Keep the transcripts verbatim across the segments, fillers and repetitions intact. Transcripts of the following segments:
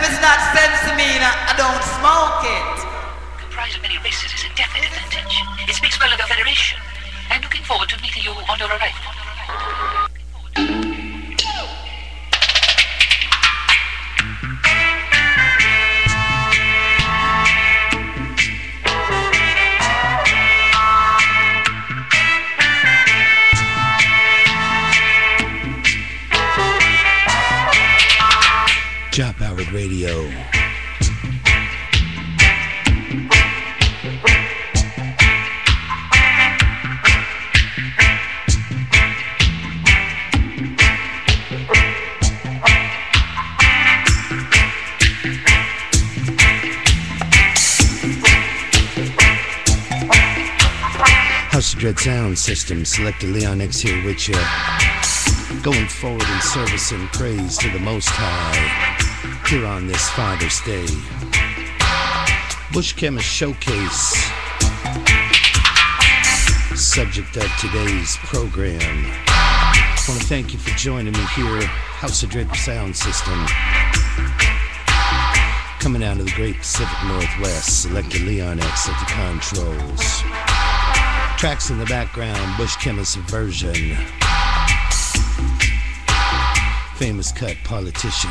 it's not sensimina, I don't smoke it. Comprised of many races is a definite advantage. It speaks well of the Federation. I'm looking forward to meeting you on your arrival. Jah Powered Radio. House of Dread Sound System, Selector Leon X here with you. Going forward in service and praise to the Most High here on this Father's Day. Bush Chemist Showcase, subject of today's program. I want to thank you for joining me here, House of Dread Sound System. Coming out of the great Pacific Northwest, Selector Leon X at the controls. Tracks in the background, Bush Chemist version. Famous cut, Politician.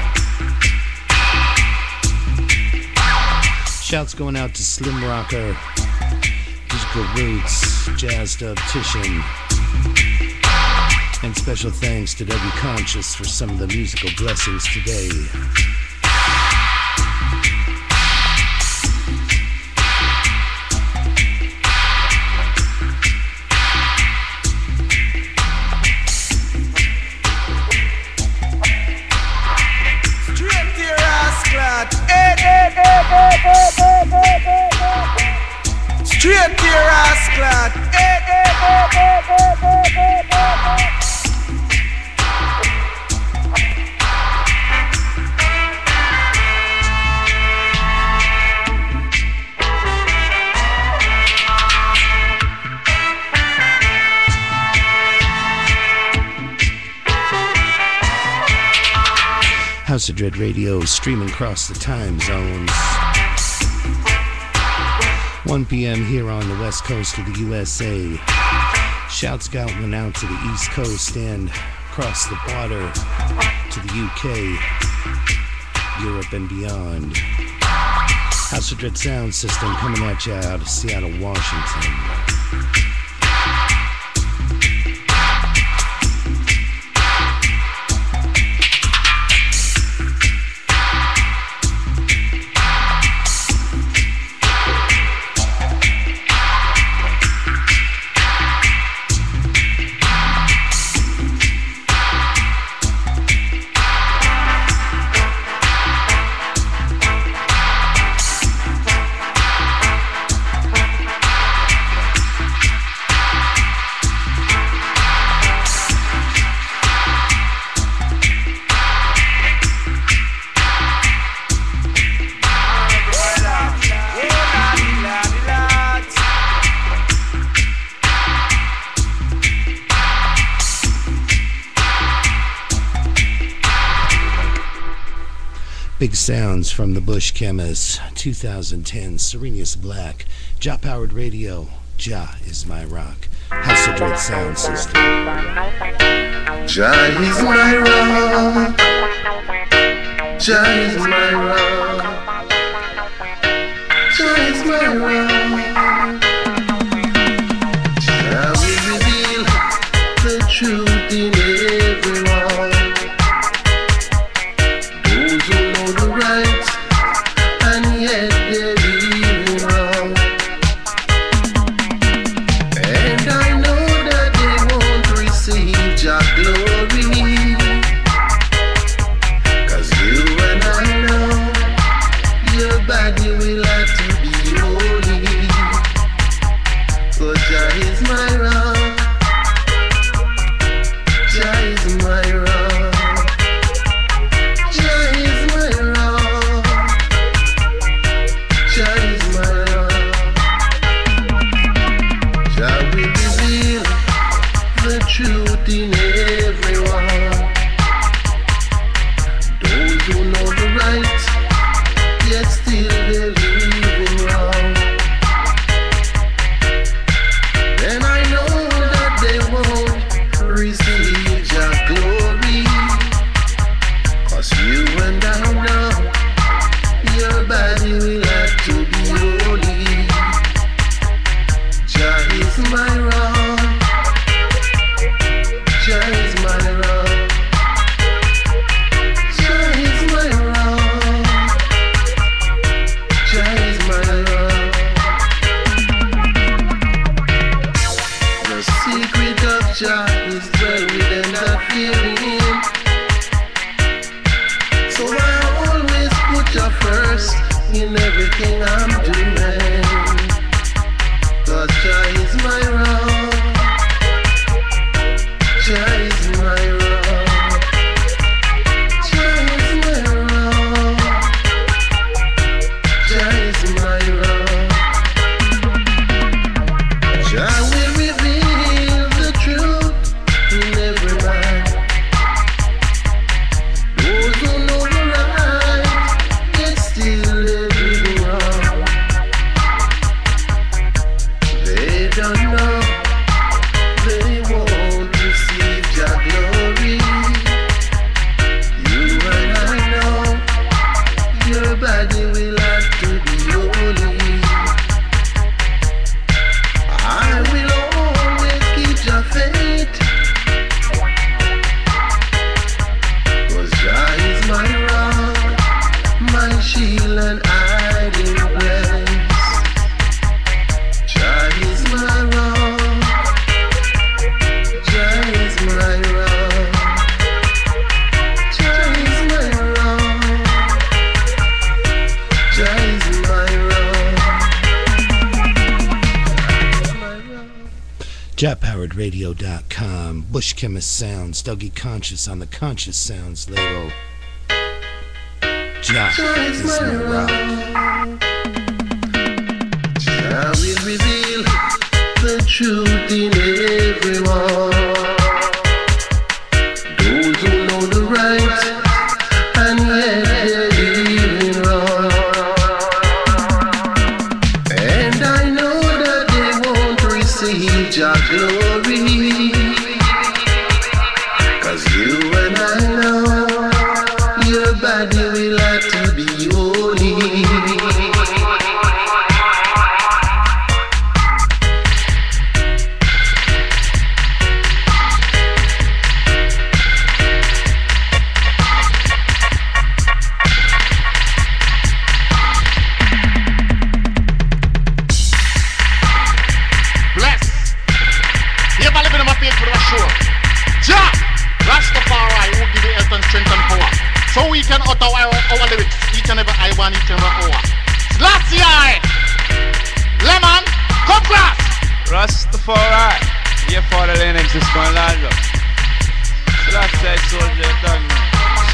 Shouts going out to Slim Rocker, Digital Roots, Jazz Dubtician. And special thanks to W Conscious for some of the musical blessings today. Straight to your ass, clad. House of Dread Radio streaming across the time zones. one p.m. here on the west coast of the U S A. Shouts going out to the east coast and across the water to the U K, Europe and beyond. House of Dread Sound System coming at you out of Seattle, Washington. Big sounds from the Bush Chemists, two thousand ten, Serenius Black, Jah Powered Radio, Jah is my rock, House of Dread Sound System. Jah is my rock, Jah is my rock, Jah is my rock. Jah will reveal the truth in everyone. Those who know the right, and yet they're living wrong. And I know that they won't receive Jah glory, 'cause you and I know Jet Powered Radio dot com, Bush Chemist Sounds, Dougie Conscious on the Conscious Sounds label. Jah is my rock. Jah will reveal the truth in everyone. Those who know the right and yet they're living wrong. And I know that they won't receive Jah glory, 'cause you and I know your body will have to be holy. So we can utter our, our lyrics each and every I one, each and every hour. Last year, Lemon, come class! Rastafari, yeah, for the Linux is going larger. Last side soldier, done man.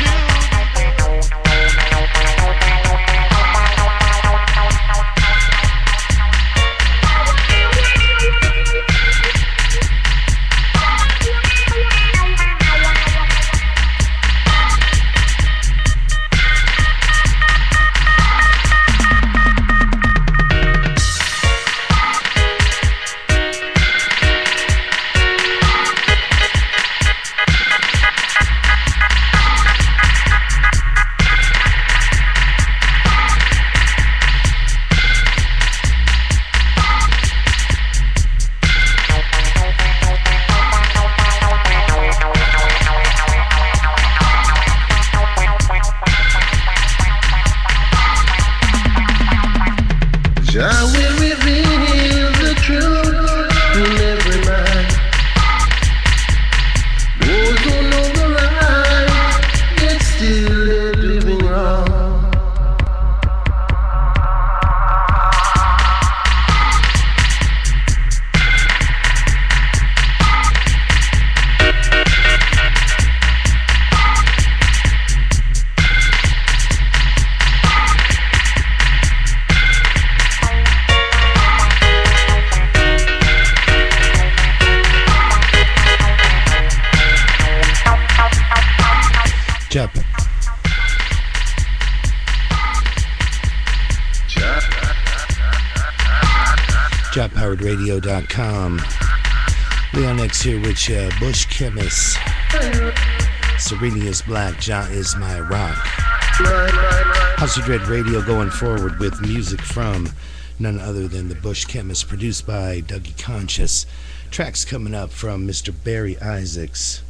Jet Powered Radio dot com. Leon X here with you. Bush Chemist. Serenius Black. Jah is my rock. House of Dread Radio going forward with music from none other than the Bush Chemist, produced by Dougie Conscious. Tracks coming up from Mister Barry Isaacs.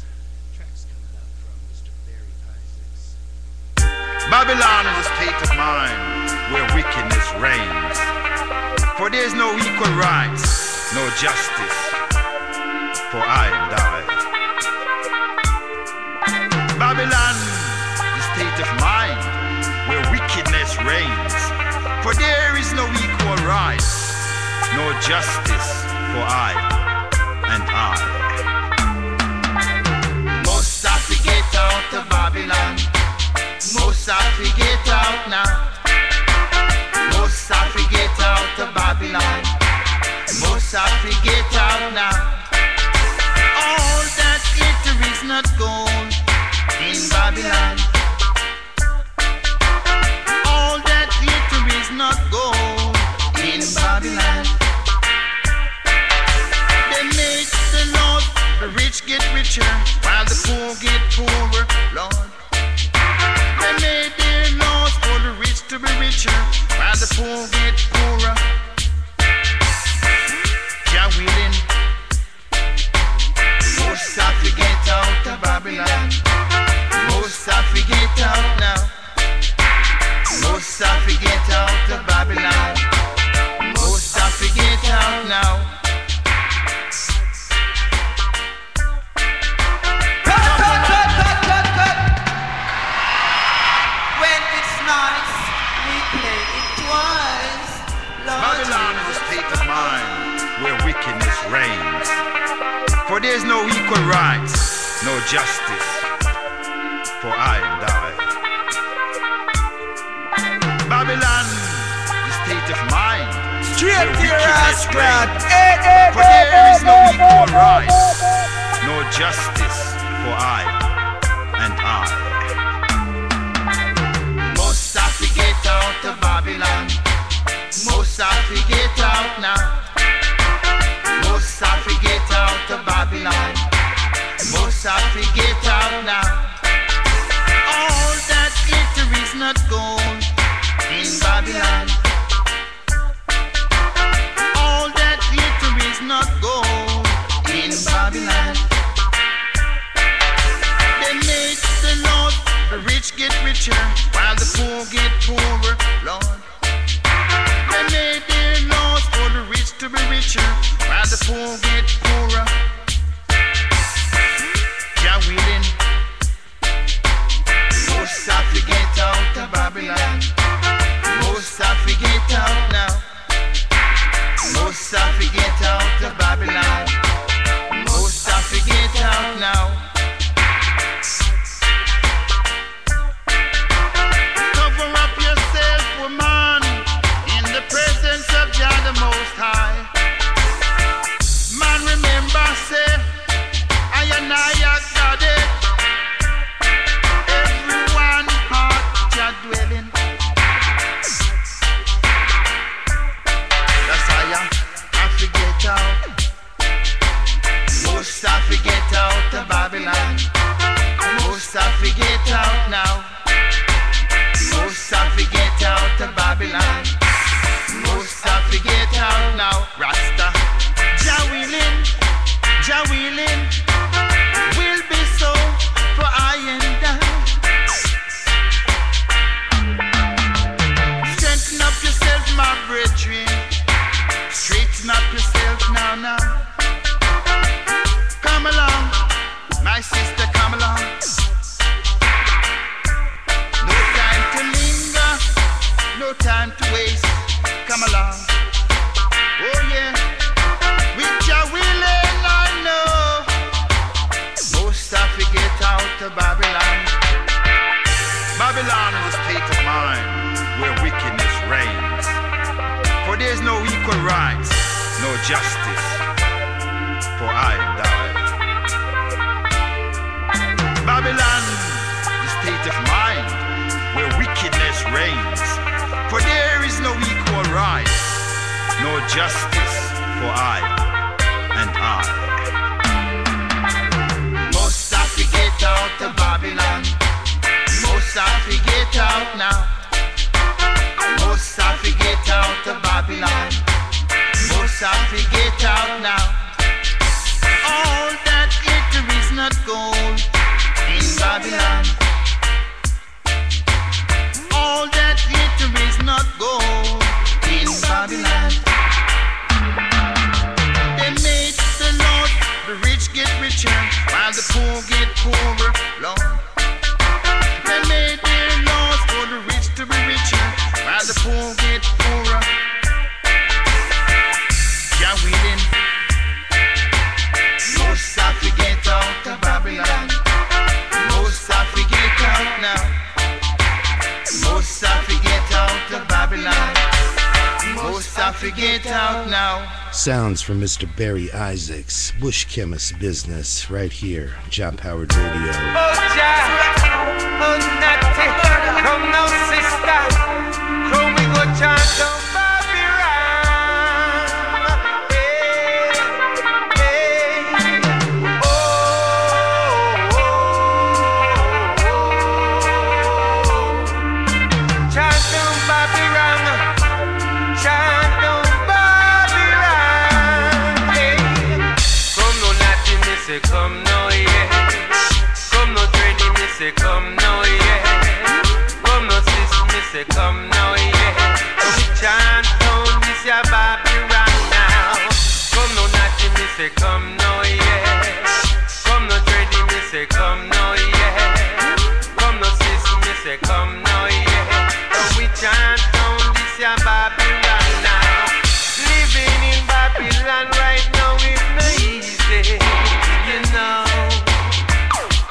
Babylon is a state of mind where wickedness reigns. For there is no equal rights, no justice for I and I. Babylon is a state of mind where wickedness reigns. For there is no equal rights, no justice for I and I. Most have to get out of Babylon. Most have to get out now. Most have to get out of Babylon. Most have to get out now. All that glitter is not gold in Babylon. All that glitter is not gold in Babylon. They make the Lord, the rich get richer, while the poor get poorer, Lord. They made their laws for the rich to be richer, while the poor get poorer. Jah willing, most have to get out of Babylon. Most have to get out now. Most have to get out of Babylon. Most have to get out now. Cut, cut, cut, cut, cut. justice for I and I. Babylon, the state of mind. Straight to your ass, wickedness clad. reigns. Hey, hey, For hey, there is no hey, equal hey, rights, no justice for I and I. Most I forget out of Babylon. Most I forget out now. Most I forget out of Babylon. Most I forget out now. All that glitter is not gold in Babylon. All that glitter is not gold in Babylon. They make the Lord, the rich get richer, while the poor get poorer, Lord. They made their laws for the rich to be richer, while the poor get poorer. Jah willing, most I forget out of Babylon. Most I forget out now. Most I forget out of Babylon. Most I forget out now. Cover up yourself, woman, in the presence of Jah the Most High. Man, remember, say, I and I are God. Everyone heart Jah dwelling. That's how I, I forget out. Most I forget out of Babylon. Most I forget out now. Most I forget out of Babylon. Most I forget out now. Rasta, Jah willing, Jah willing, will be so for I and I. Strengthen up yourself, my brethren. Straighten up yourself now, now. Come along, my sister, come along. No time to linger, no time to waste. Come along. Oh yeah, with Jah willing, I know. Most I forget out of Babylon. Babylon is a state of mind where wickedness reigns. For there's no equal rights, no justice for I and I. Babylon, the state of mind where wickedness reigns. For there is no equal rights, no justice for I and I. Most I forget out of Babylon. Most I forget out now. Most I forget out of Babylon. Most I forget out now. All that glitter is not gold in Babylon. All that glitter is not gold in Babylon. They made the Lord, the rich get richer, while the poor get poorer, Lord. They made their laws for the rich to be richer, while the poor get poorer. Jah willing, most I forget out of Babylon. Most I forget out now. Most I forget out of Babylon. Most I forget out now. Sounds from Mister Barry Isaacs, Bush Chemist Business, right here, John Powered Radio. Oh, Jah, oh, Natty, come now, sister. Come we go chant down Babylon. Hey, hey, oh, oh, oh. Chant down Babylon. Chant down Babylon. Hey, come no Natty, me say come now, yeah. Come no Trendy, me say come now, yeah. Come no sis, me say come now, yeah. So we chant down this ya Babylon now. Come no Natty, me say come now, yeah. Come no Trendy, me say come now, yeah. Come no sis, me say come now, yeah. So we chant down this ya Babylon now. Living in Babylon right now is not easy, you know.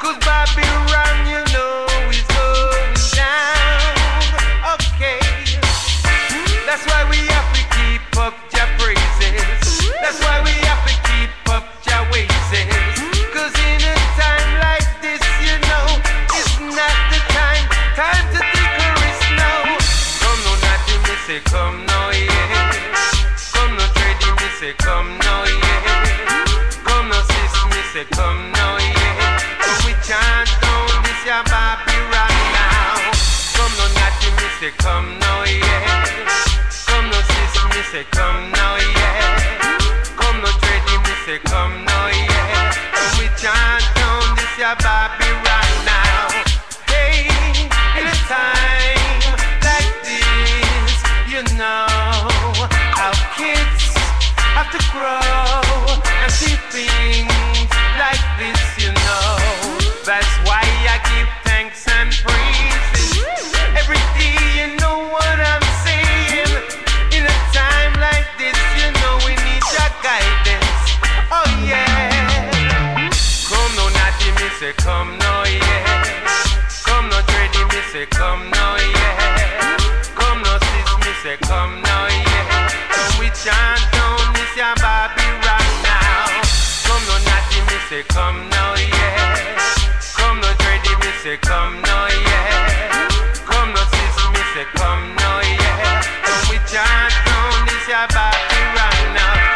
say come now, yeah. Come no trading, me say come now, yeah. Come no sis, me say come now, yeah. Come we chant down this ya Babylon now. Come no natty, me say come now, yeah. Come no sis, me say come now, yeah. Come no trading, me say come now, yeah. Come we chant down this ya Babylon now. Hey, in a time like this, you know how kids have to grow and see things like this, you know. That's why I give thanks and praises every day, you know what I'm saying. In a time like this, you know we need your guidance. Oh yeah. Come no natty, me say come no, yeah. Come no dready, me say come no, yeah. Come no sis, me say come no, yeah. Come we chant down this ya Babylon now. Come no natty, me say come no, yeah. Come no dready, me say come no, yeah. Come no sis, me say come no, yeah. Come we chant down this ya Babylon now.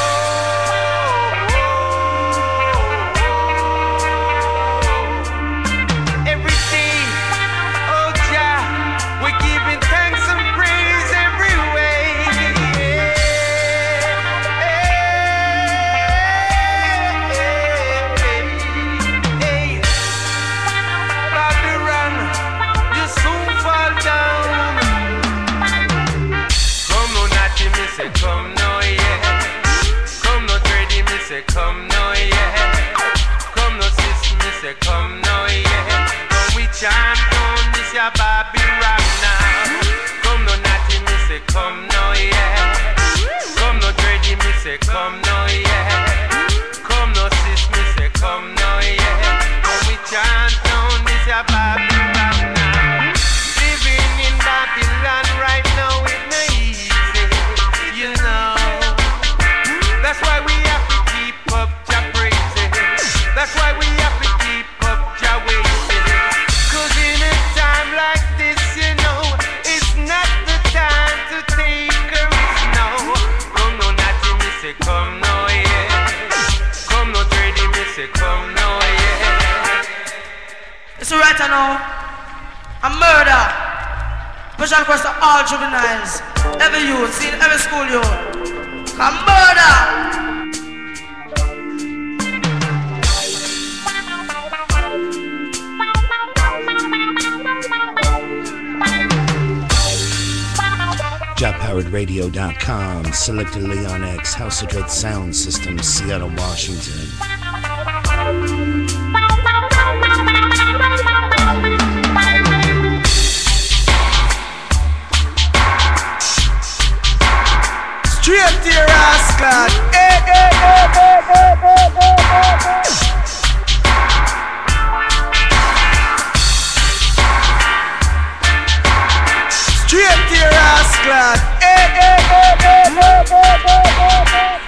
Come no, yeah. Come no trading, me say come no, yeah. Come no sis, me say come no, yeah. Come we chant down this ya Babylon now. Come no natty, me say come no, yeah. Come no trading, me say come no, yeah. Come no sis, me say come no, yeah. Come we chant down this ya Babylon now. Living in Babylon right now it no easy. You know, that's why we have to keep up Jah praises. That's why we have to keep up Jah ways. Cause in a time like this, you know, it's not the time to take a risk, no. Come no natty, me say come no, yeah. Come no trading, me say come no, yeah. It's right now, a murder. Special request to all juveniles, every youth, seen every school youth. A murder! job powered radio dot com, Selected Leon X, House of Dread Sound System, Seattle, Washington. Straight to your ass, God. Hey, hey, hey, hey, hey, hey, hey, hey, hey. Straight to your ass, God. Hey, hey, hey, hey, hey, hey, hey, hey, hey.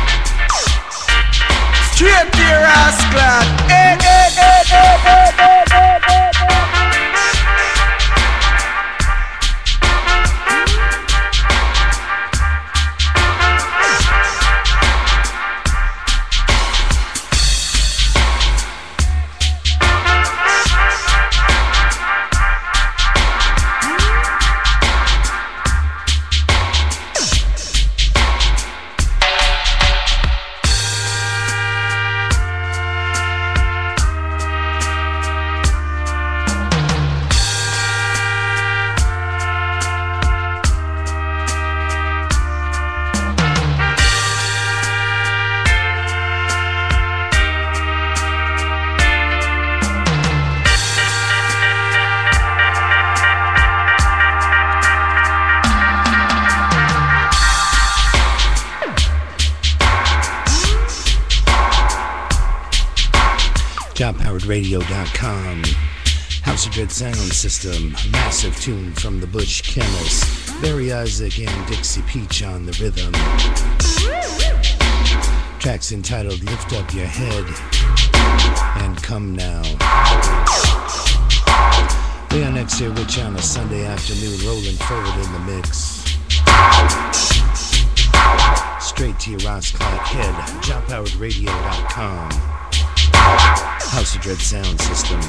Straight to your ass, glad. Hey, hey, hey, hey, hey, hey, hey. job powered radio dot com. House of Dread Sound System, massive tune from the Bush Chemists, Barry Isaac and Dixie Peach on the rhythm. Track's entitled Lift Up Your Head and Come Now. We are next here with you on a Sunday afternoon, rolling forward in the mix. Straight to your Ross Clark head, job powered radio dot com. House of Dread Sound System.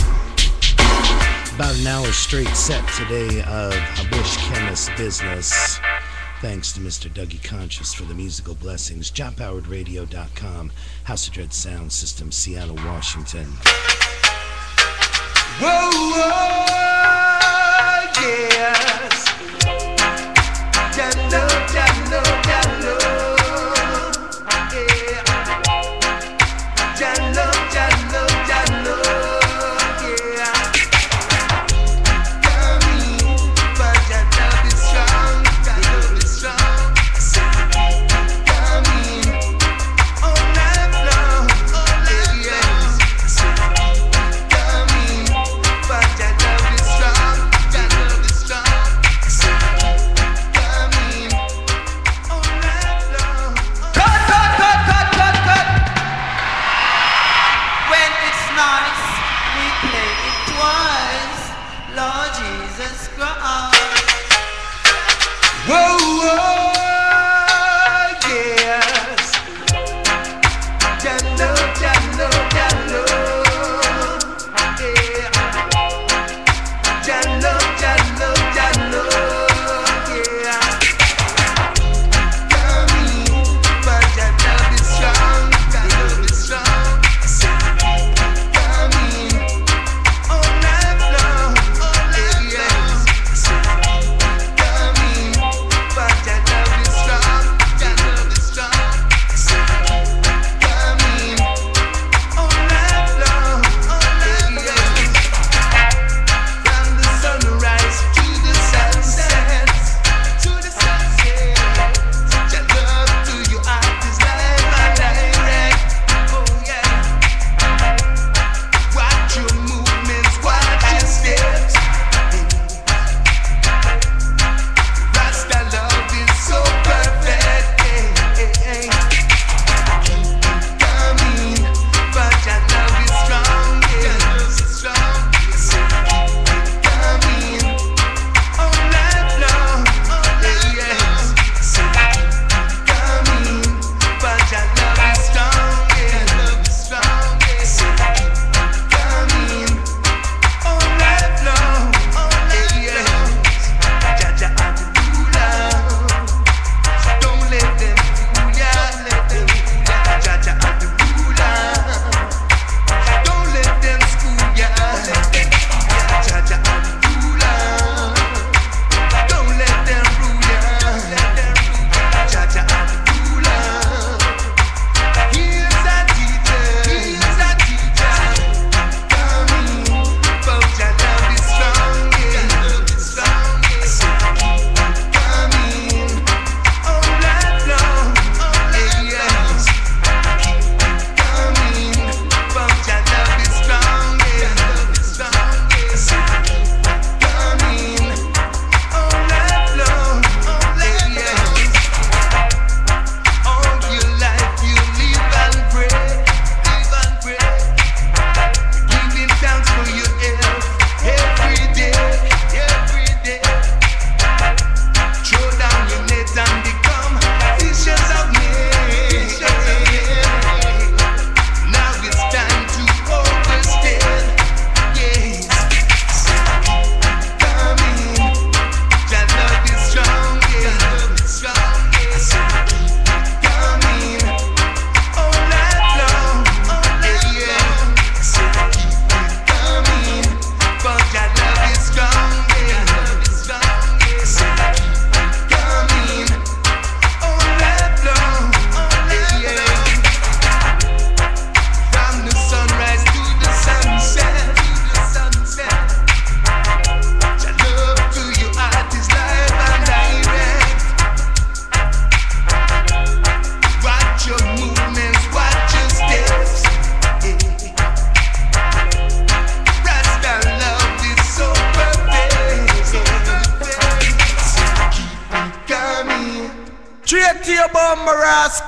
About an hour straight set today of a Bush Chemist business. Thanks to Mister Dougie Conscious for the musical blessings. job powered radio dot com. House of Dread Sound System, Seattle, Washington. Whoa, whoa, yes. Jello, jello, jello. Yeah. Jello, jello, jello. Yeah. Yummy, but your love is strong. Your love is strong. Yummy, all night long, all night long. Yummy, but your love is strong. Your love is strong.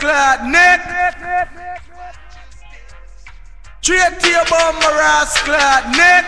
rascal, neck. Straight to your bum, rascal, neck.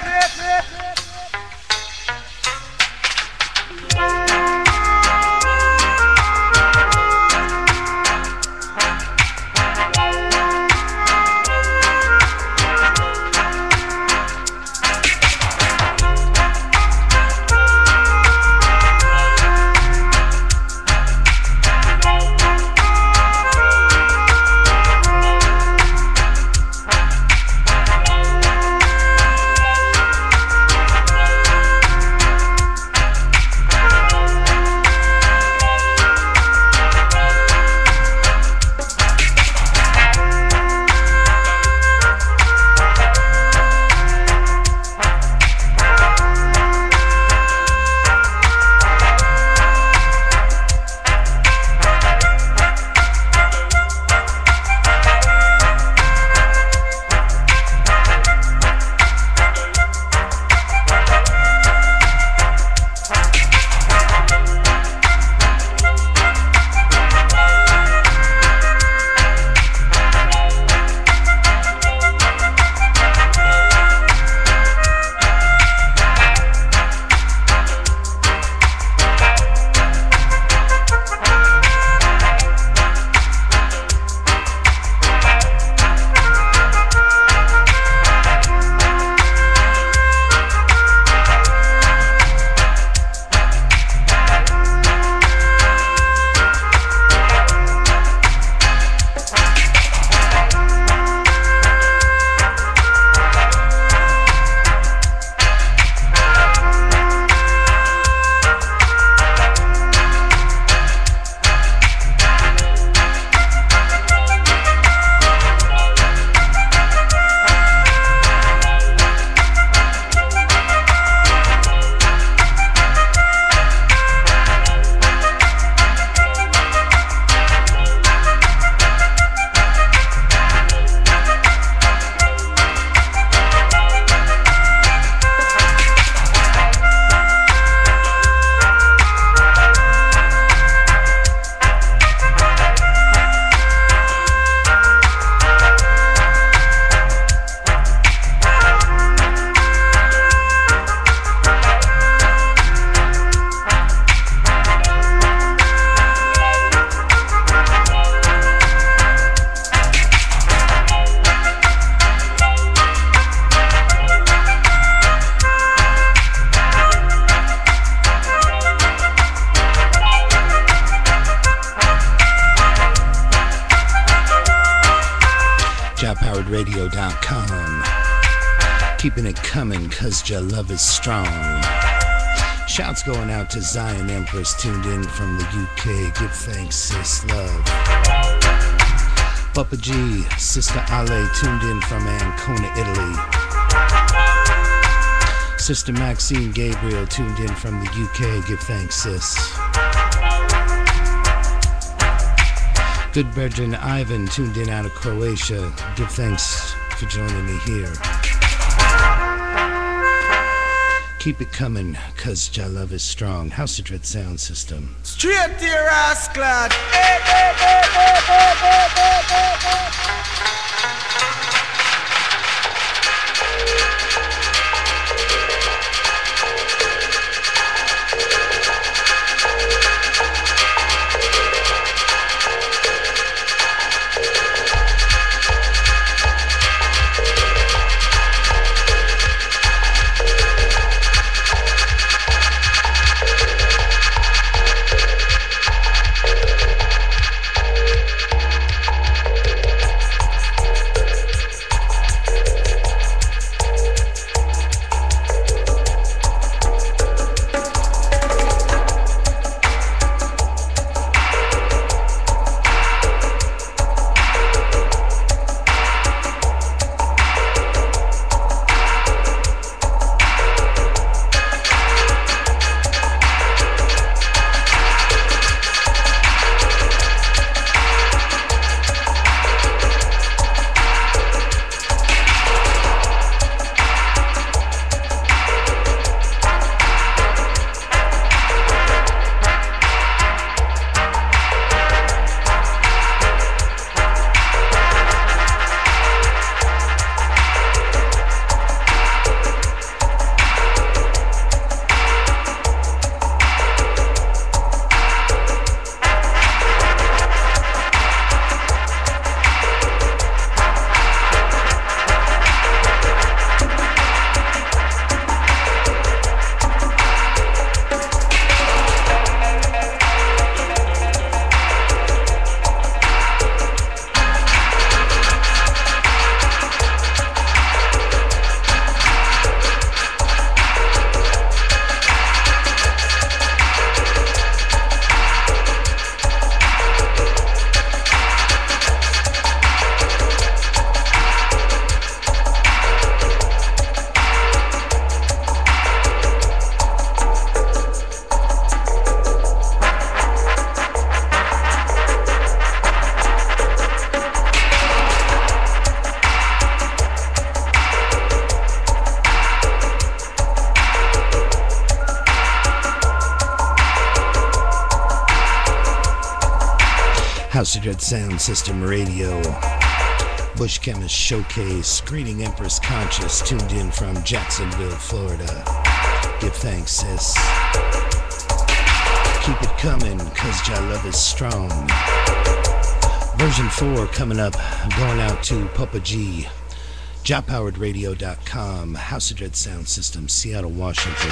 radio dot com. Keeping it coming, cause your love is strong. Shouts going out to Zion Empress, tuned in from the U K. Give thanks, sis, love. Papa G, Sister Ale, tuned in from Ancona, Italy. Sister Maxine Gabriel, tuned in from the U K. Give thanks, sis. Good brethren Ivan, tuned in out of Croatia. Give thanks for joining me here. Keep it coming, cause your love is strong. House of Dread sound system. Straight to your ass, clad. House of Dread Sound System Radio. Bush Chemist Showcase. Greeting Empress Conscious, tuned in from Jacksonville, Florida. Give thanks, sis. Keep it coming, cause Jah love is strong. Version four coming up, going out to Papa G. Jah Powered Radio dot com. House of Dread Sound System, Seattle, Washington.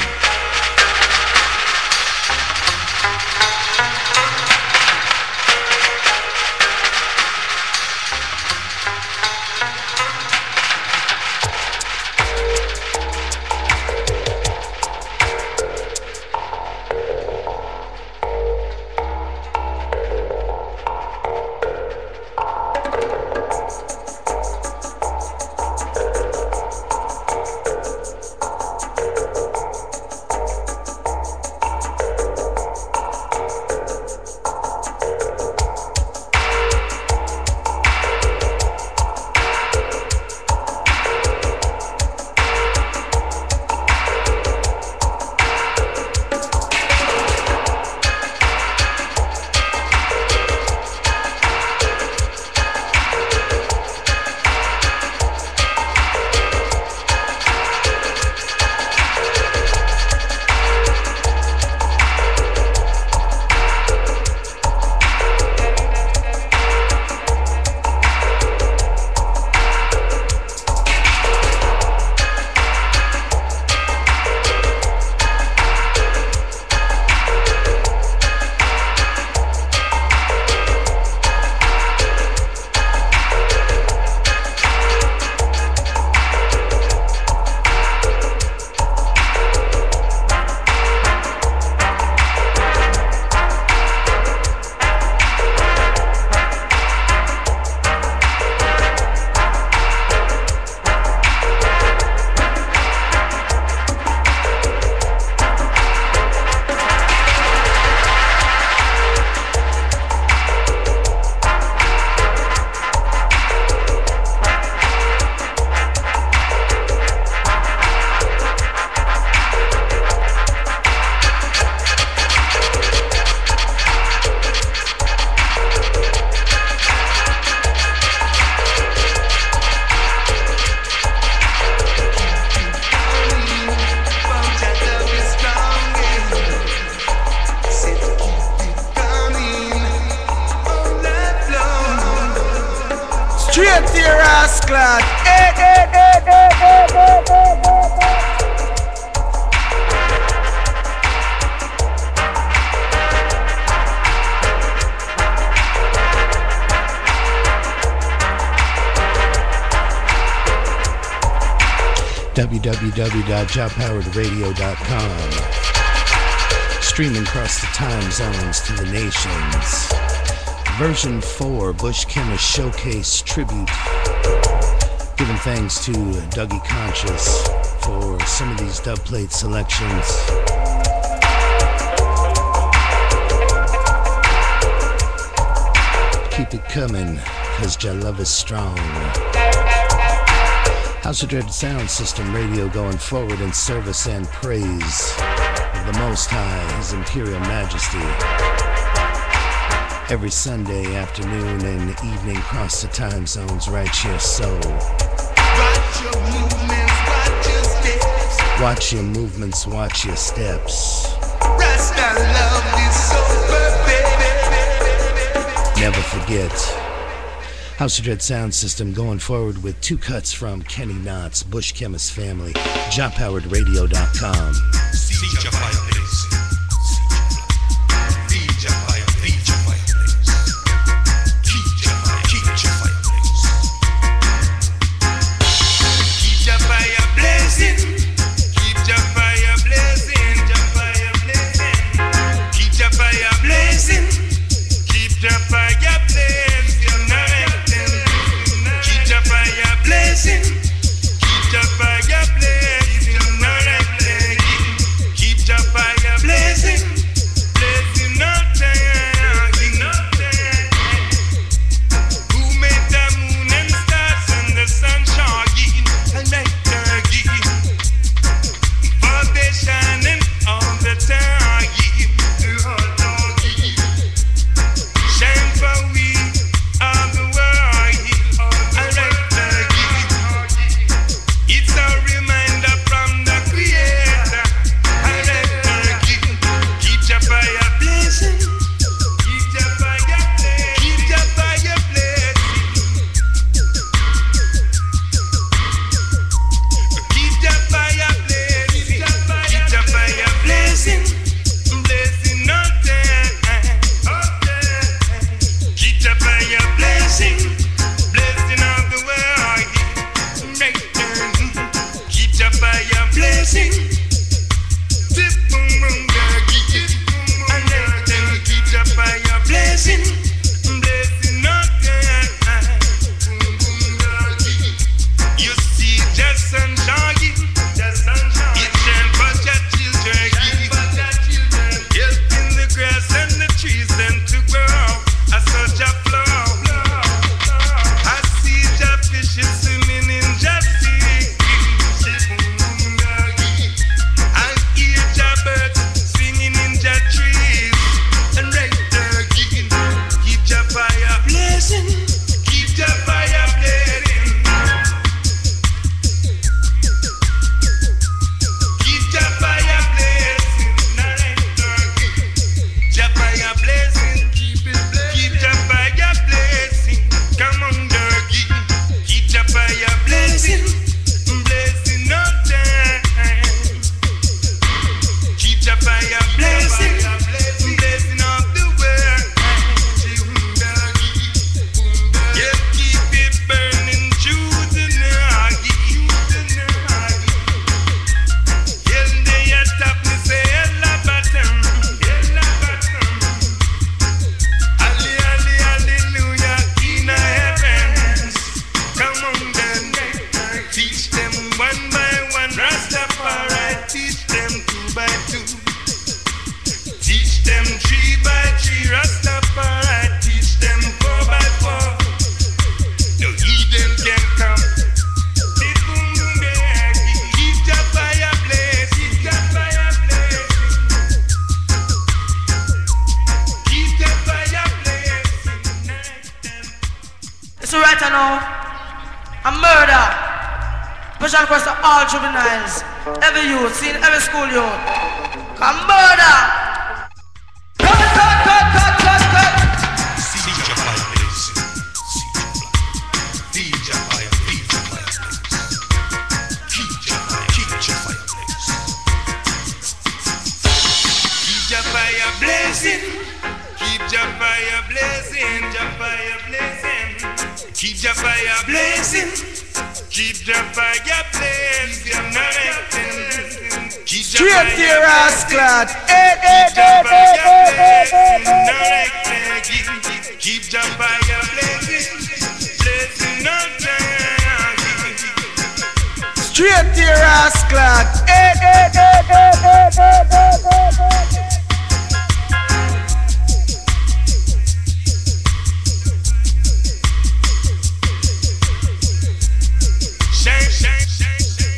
w w w dot jah powered radio dot com. Streaming across the time zones to the nations. Version four, Bush Chemist Showcase Tribute. Giving thanks to Dougie Conscious for some of these dubplate selections. Keep it coming, cause Jah love is strong. House of Dread Sound System Radio going forward in service and praise of the Most High, His Imperial Majesty. Every Sunday afternoon and evening across the time zones, right here, so. Watch your movements, watch your steps. Watch your movements, watch your steps. Rasta love is so perfect. Never forget. House of Dread Sound System going forward with two cuts from Kenny Knotts, Bush Chemist Family, Jah Powered Radio dot com. Keep the fire blazing, keep the fire blazing, blazing all time. Keep your fire blazing, blazing up the world. Yeah, keep it burning through the night. Yeah, they are top me say Ella bottom, Ella bottom. Ali, ali, hallelujah in the heavens. Come on then, teach them one by one. Rastafari, teach them two by two. Teach them three by three. Rastafari, teach them four by four. No heathen can come. Keep your fire blaze, keep your fire blaze. Keep your fire blaze. It's right now. A murder. Special request to all juveniles. Every youth, seen every school youth. Come murder. Cut, cut, cut, cut, cut, cut. Feed your fire blaze. Feed your fire, feed your fire blaze. Keep your fire, keep your fire blaze. Keep your fire blazing. Keep your fire blazing. Your fire blazing. Keep your fire blazing. Keep your fire blazing. Straight to your ass, clad. Keep your fire blazing. Blazing all time. Straight to your ass, clad. Shine, shine, shine, shine.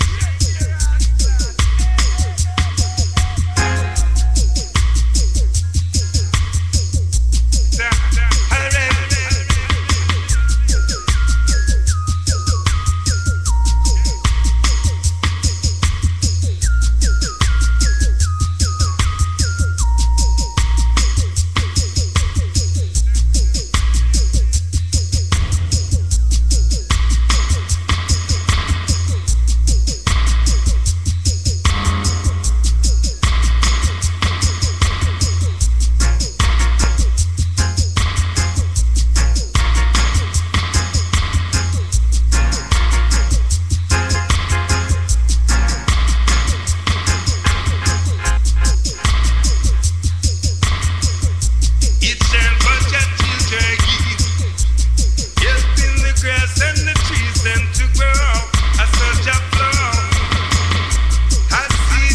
It's time for your children. Yes, in the grass and the trees them to grow. I saw your flow. I see.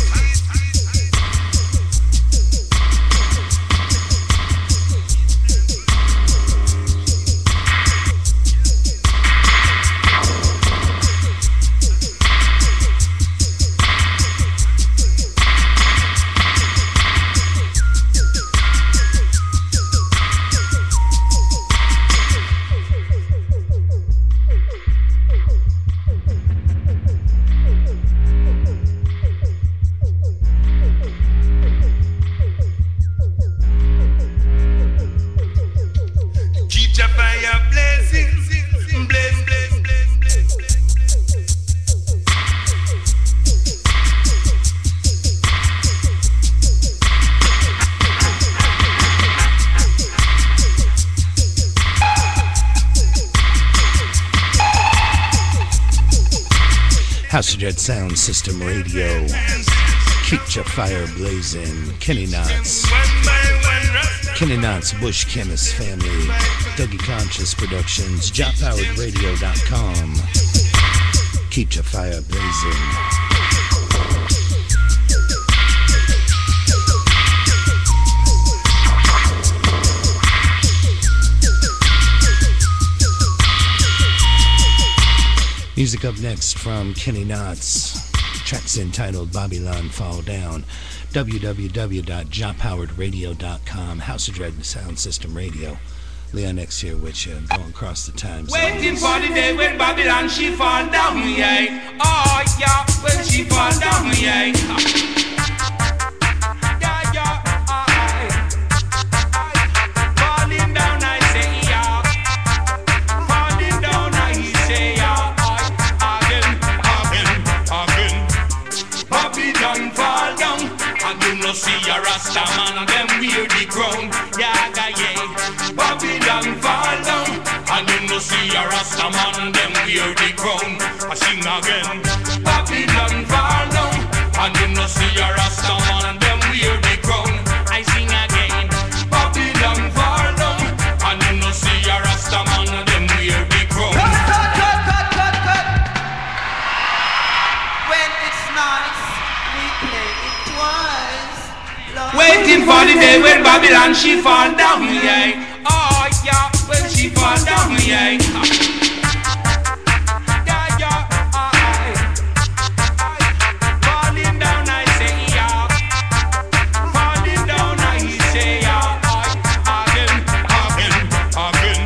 Keep your fire blazing, blaze, blaze, blaze, blaze, blaze. House of Dread Sound System Radio. Keep your fire blazing. Kenny Knotts. One by one, Rasta. Kenny Knotts, Bush Chemist Family. Dougie Conscious Productions. Job Powered Radio dot com. Keep your fire blazing. Music up next from Kenny Knotts. Track's entitled Babylon Fall Down. w w w dot job powered radio dot com. House of Dread Sound System Radio. Leon X here with you, going across the time zone. Waiting for the day when Babylon she fall down, yeah. Oh yeah, when she fall down, yeah. Yeah, yeah, aye. Falling down, I say, yeah. Falling down, I say, yeah. Again, wear the crown. I sing again. Babylon fall down, and you no see a Rasta man, them wear the crown. I sing again. Babylon fall down, and you no see a Rasta man, them wear the crown. Cut, cut, cut, cut, cut, cut. When it's nice, we play it twice. Lord. Waiting for the day when Babylon she fall down, yeah. Oh yeah, when she fall down, yeah. Yeah, yeah, aye. Falling down, I say, yeah. Falling down, I say, yeah. Again, again, again.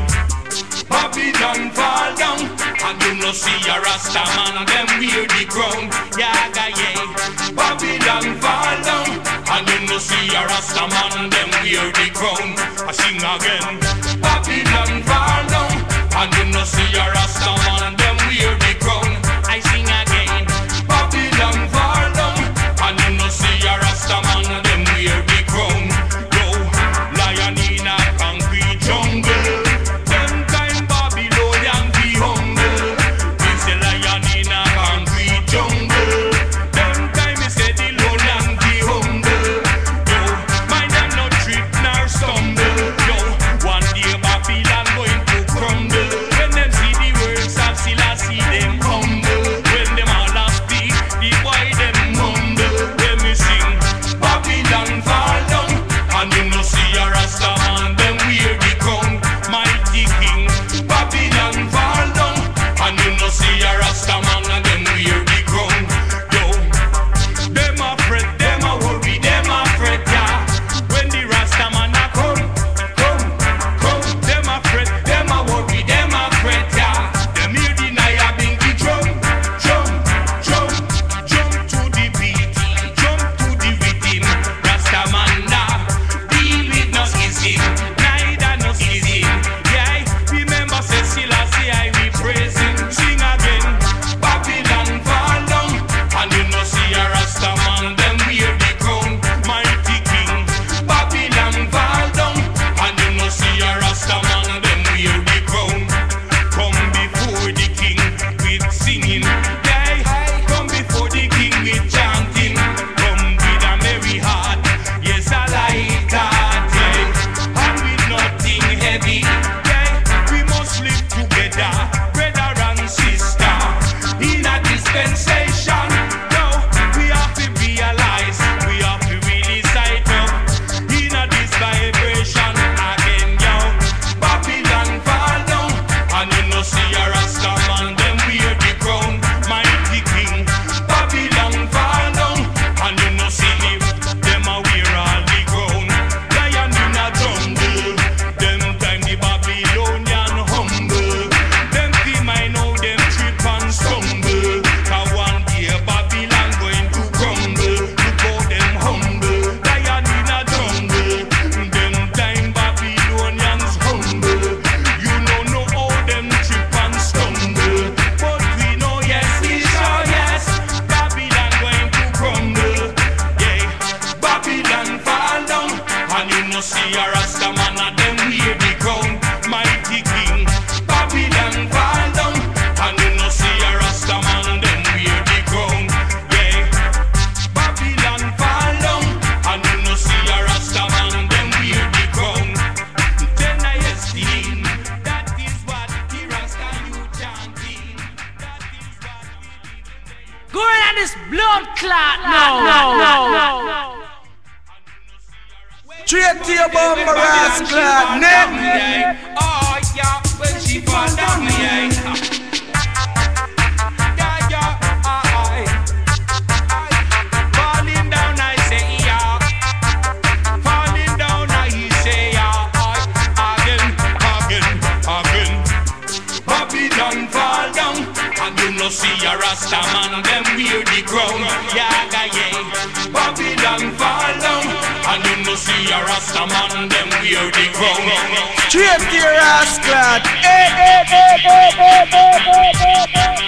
Babylon fall down, and you no see a Rasta man, and them wear the crown. Yeah, yeah. Babylon fall down, and you no see a Rasta man, and them wear the crown. I sing again. Babylon fall down, and you no see a Rasta man, and them wear the crown. I sing again. Babylon fall down, and you no see a Rasta man, and them wear the crown. Yo, lion in a concrete jungle. Them time Babylonian be humble. It's a lion in a concrete jungle. Them time me say the lowland be humble. Yo, mind them no trip nor stumble. Yo, one day Babylon going to crumble. When them see the works of Selassie, them humble. When them all a speak, the boy them mumble. When me sing, Babylon fall down, and you no see a Rasta man, them wear the crown. Mighty king, Babylon fall down, and you no see a Rasta man, and them wear the crown. Yo, them a fret, them a worry, them a fret, yeah. When the Rasta man a come, come, come, them a fret, them a worry, them a fret, yeah. Them hear the Naya bingy drum, jump, jump, jump to the beat, jump to the rhythm. Rasta man nah, deal with no easy, neither no easy. Yeah, remember say Selassie I we praise him. Sing again. Babylon fall down, and you no see a Rasta man, them wear the crown. Mighty king, Babylon fall down, and you no see a Rasta man, them wear the crown. Come before the king with singing, yeah. Come before the king with chanting. Come with a merry heart, yes a light heart, yeah. And with nothing heavy, yeah. We must live together, brother and sister, in a dispensation. No, we have to realize, we have to really sight up in a this vibration again, yo. Babylon fall down, and you no see a Rasta man, them wear the crown. Mighty king, Babylon fall down, and you no see him, them a wear all the crown. Lion in a jungle, them time the Babylonian humble. Them team I know them trip and stumble. Cause one day Babylon going to crumble. Look how them humble. Lion in a jungle, them time Babylonians humble. You don't know how them trip and stumble, but we know yes, we sure yes, Babylon going to crumble. Yeah, Babylon fall down, and you no see a Rasta man, and them wear the crown. Mighty king, Babylon fall down, and you no see a Rasta man, and them wear the crown. Yeah, Babylon fall down, and you no see a Rasta man, and them wear the crown. Then I esteem, that is what the Rasta you chanting. That is what we Going on this blood clot now. No, no, no, no. Straight to your bumper, rascal, net. Oh yeah, when she fall down, yeah. Yeah, yeah, aye, aye. Falling down, I say, yeah. Falling down, I say, yeah. Again, again, again. Babylon fall down, and you no see a Rasta man, and them wear the crown. Yeah, yeah. Babylon fall down, and you no see a Rasta man, and them wear the crown. Straight to your rascal. Hey, hey, hey, hey, hey, hey, hey, hey.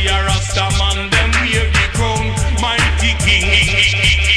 a Rasta man, them wear the crown, mighty king.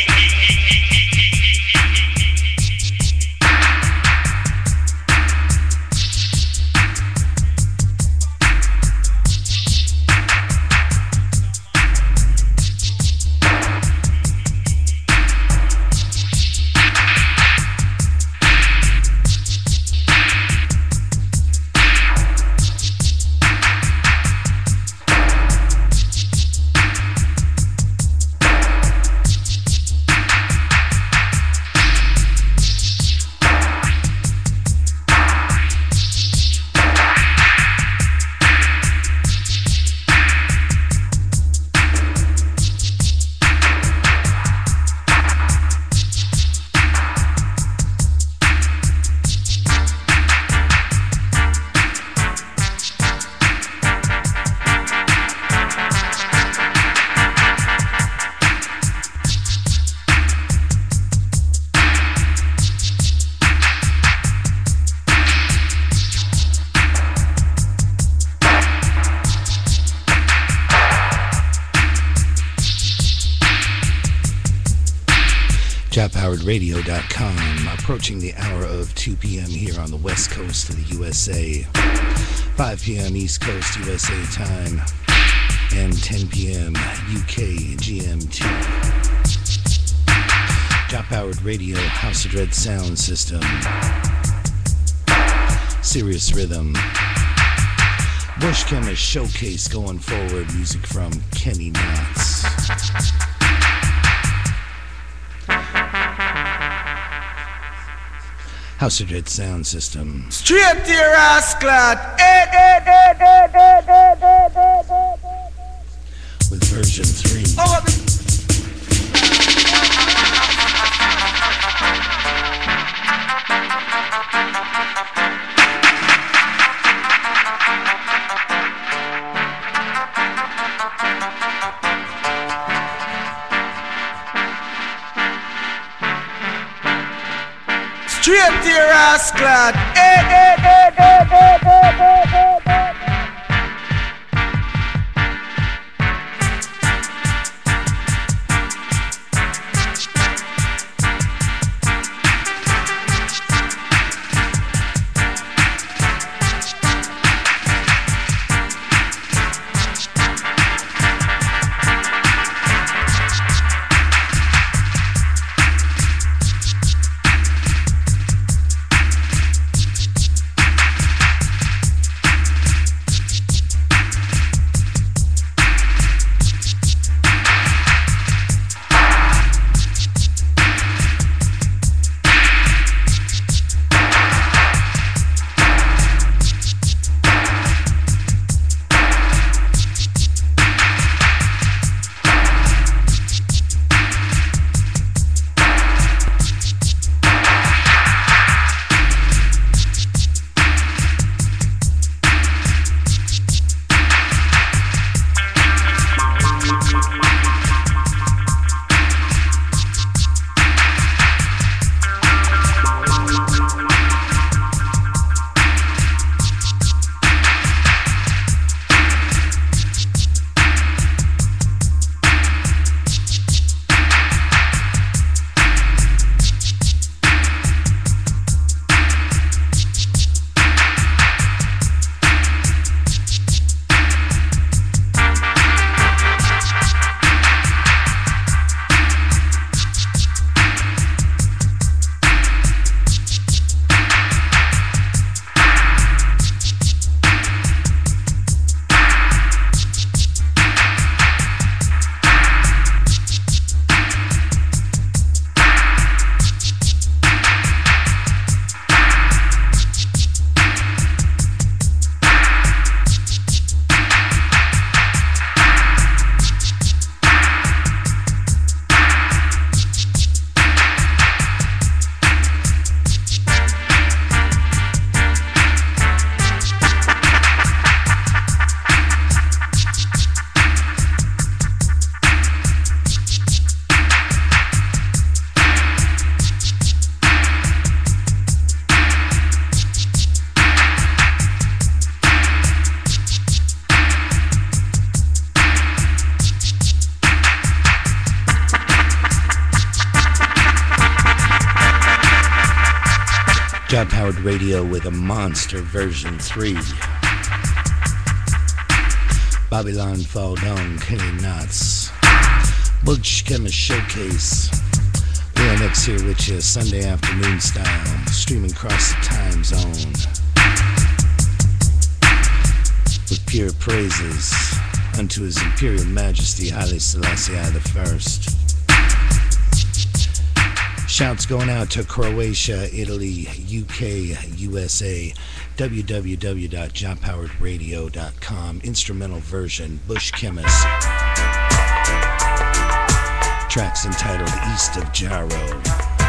jap howard radio dot com, approaching the hour of two p.m. here on the west coast of the U S A, five p.m. East Coast U S A time, and ten p.m. U K G M T. Jap Howard Radio, House of Dread sound system, Sirius Rhythm, Bush Chemist Showcase going forward, music from Kenny Knotts. House of Dread sound system. Straight to your ass, clad. Eh, eh, eh, eh, eh, eh, eh, eh, eh. With version three. Oh, straight to your ass, clad. Eh, eh, eh, eh, eh, eh, eh, eh, eh. Jump Howard Radio with a monster version three. Babylon Fall Down, Kenny Knots. Butch Chemist Showcase. Leon X here with you, Sunday afternoon style, streaming across the time zone. With pure praises unto His Imperial Majesty Haile Selassie the First. Shouts going out to Croatia, Italy, U K, U S A, w w w dot jop howard radio dot com, instrumental version, Bush Chemist. Tracks entitled East of Jaro.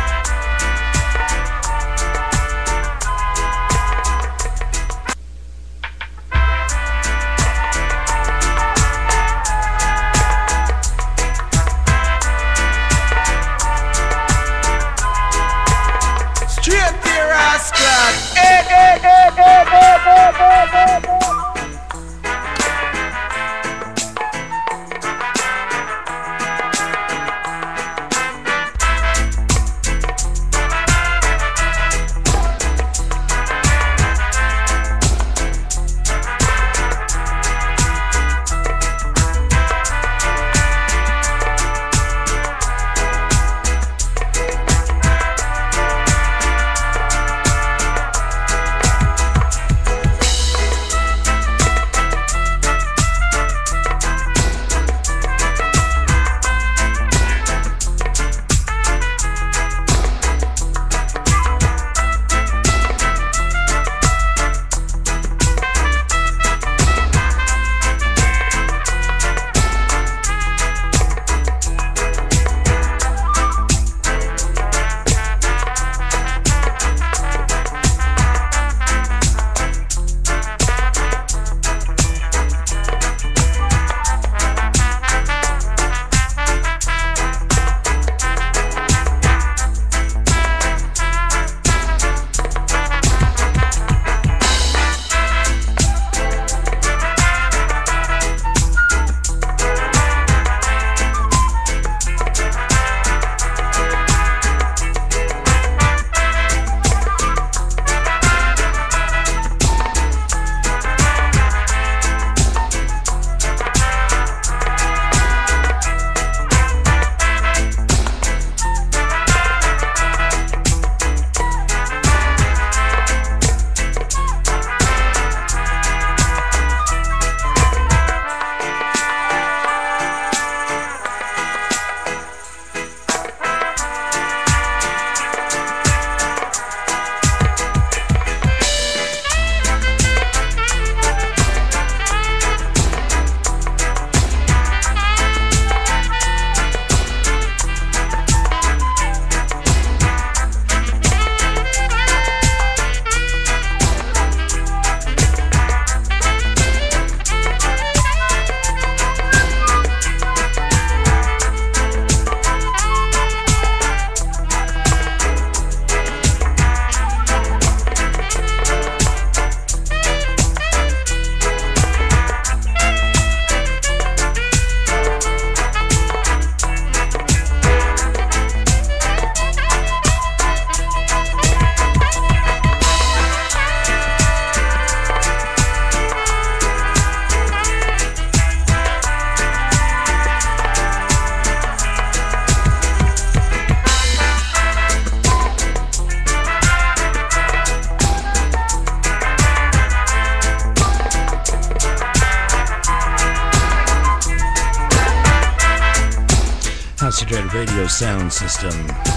Radio sound system,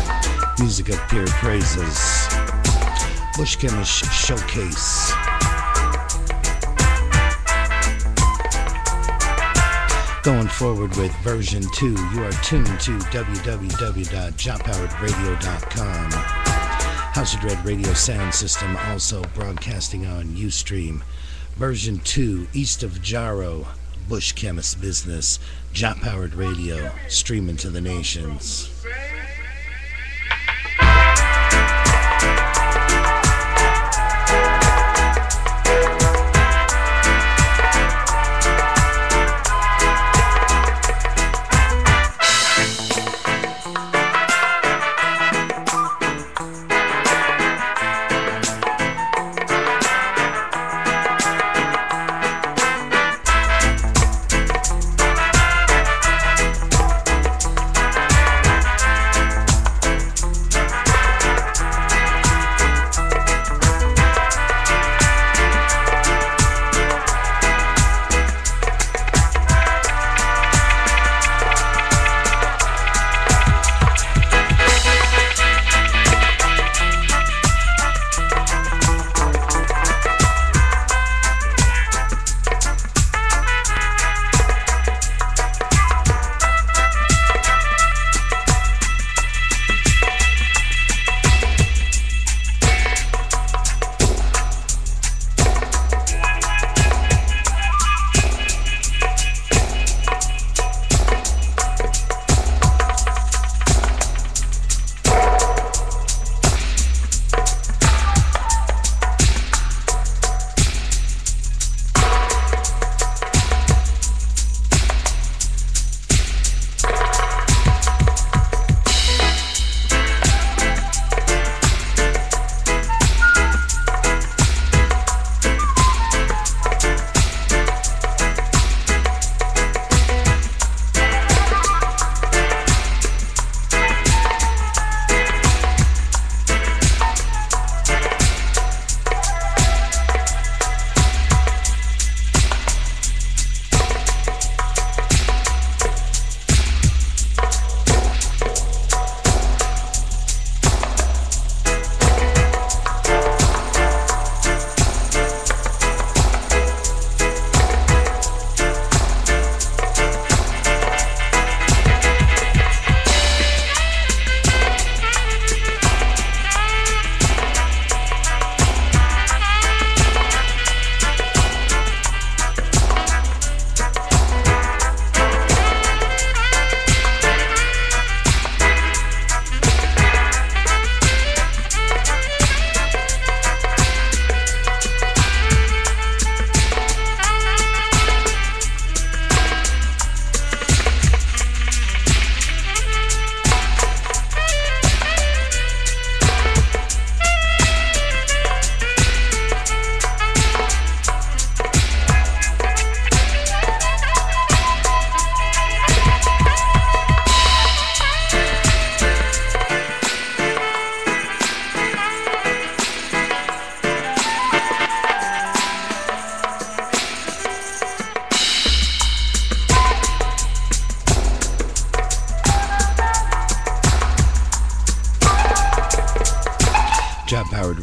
music of pure praises, Bush Chemist Showcase. Going forward with version two, you are tuned to w w w dot jop howard radio dot com. House of Dread radio sound system also broadcasting on Ustream. Version two, East of Jaro, Bush Chemist Business, Jop Howard Radio, streaming to the nations.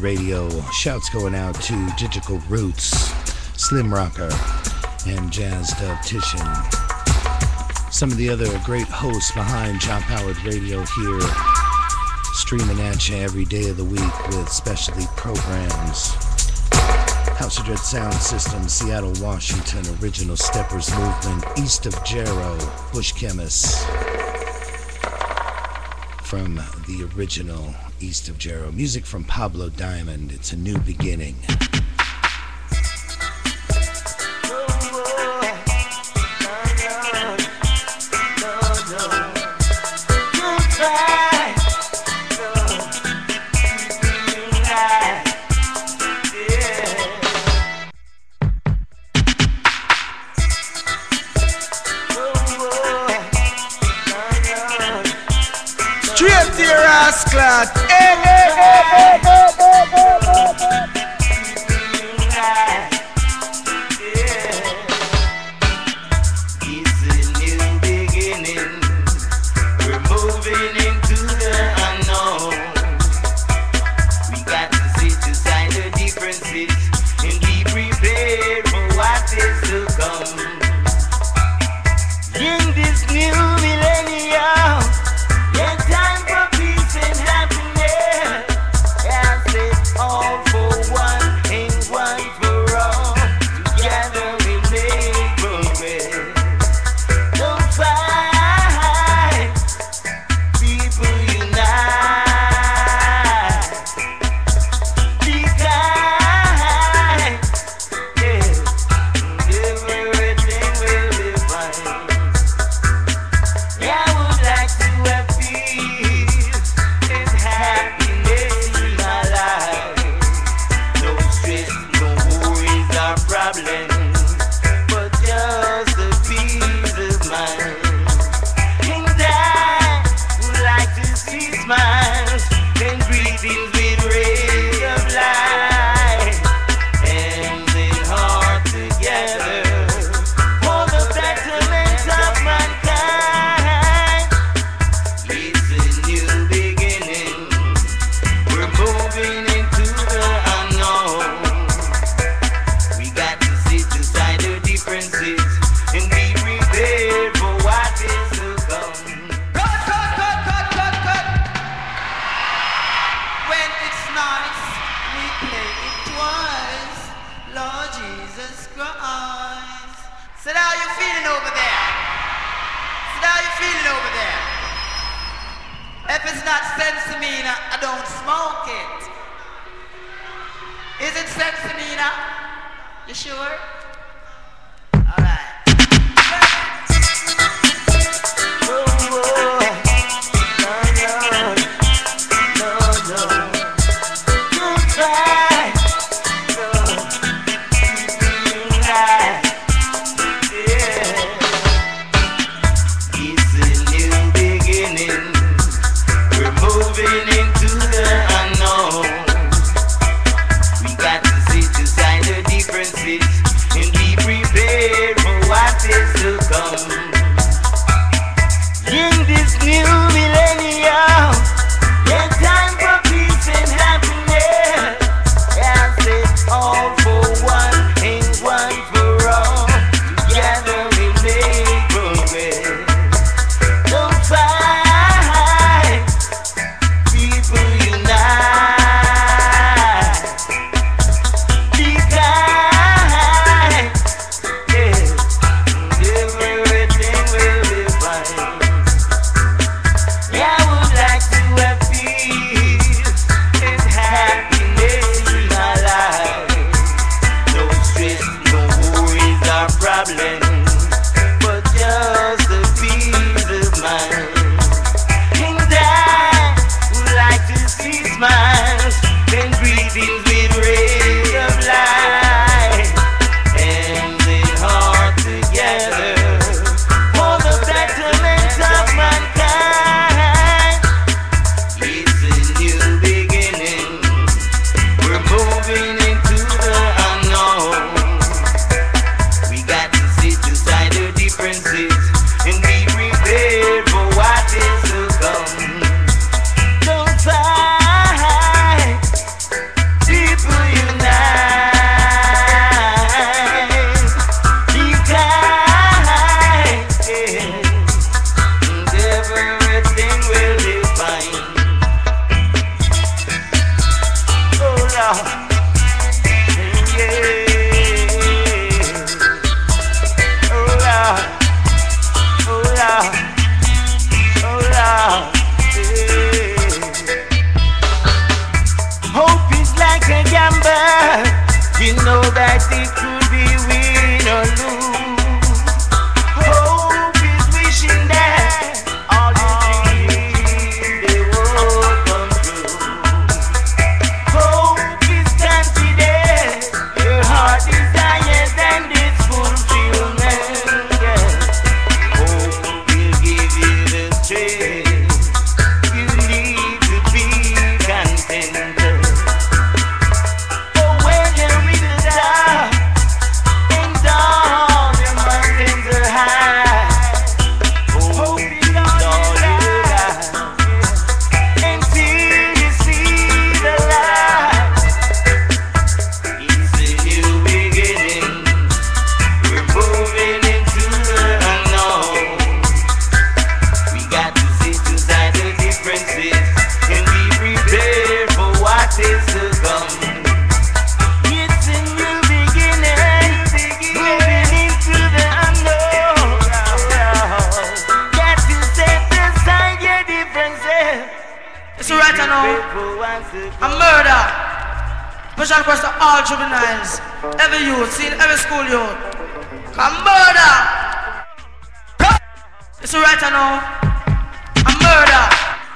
Radio. Shouts going out to Digital Roots, Slim Rocker, and Jazz Dubtician. Some of the other great hosts behind John Howard Radio here, streaming at you every day of the week with specialty programs. House of Dread Sound System, Seattle, Washington, Original Steppers Movement, East of Jero, Bush Chemists. From the original East of Jero. Music from Pablo Diamond, It's a New Beginning. Rascal, hey, hey, hey, hey, hey, hey, hey, It's a new beginning. We're moving into the unknown. We got to sit aside the differences and be prepared for what is to come. In this new millennium, yeah, time for peace and happiness. I said all for one and one for all. Together we make progress. Don't fight, people unite. Be kind, yeah, everything will be fine. Yeah, I would like to have peace and happiness in my life. No stress, no worries or problems, but just a peace of mind. And I would like to see smiles and greetings with rays of light. Hands and heart together for the betterment of mankind. It's a new beginning. We're moving into the unknown. We got to sit aside the differences and be prepared for what is to come. Cut, cut, cut, cut, cut, cut. When it's nice, we play it twice. Lord Jesus Christ. Said, how you feeling over there? Said, how you feeling over there? If it's not sensimina, I don't smoke it. Is it sensimina? You sure? Alright. It's a new beginning. We're moving into the unknown. We got to sit aside the differences and be prepared for what is to come. In this new millennium, yeah, time for peace and happiness. I said all for one and one for all. Together we make progress. Don't fight, people unite. Be kind, yeah, everything it could be win or lose. Hope is wishing that all your dreams they will come true. Hope is confident, your heart desires and its fulfillment. Yes. Hope will give you the strength you need to be contented. Oh, when you're in the dark and all your mountains are high, hope is all you got until you see the light. It's a new beginning. We're moving into the unknown. We got to sit aside the differences and be prepared for what is to come. It's a new beginning, moving into the unknown. Got to set aside your differences. It's a right now. For what's to A come. murder. Special request to all juveniles, every youth, seen every school youth. A murder. It's a right now. A murder.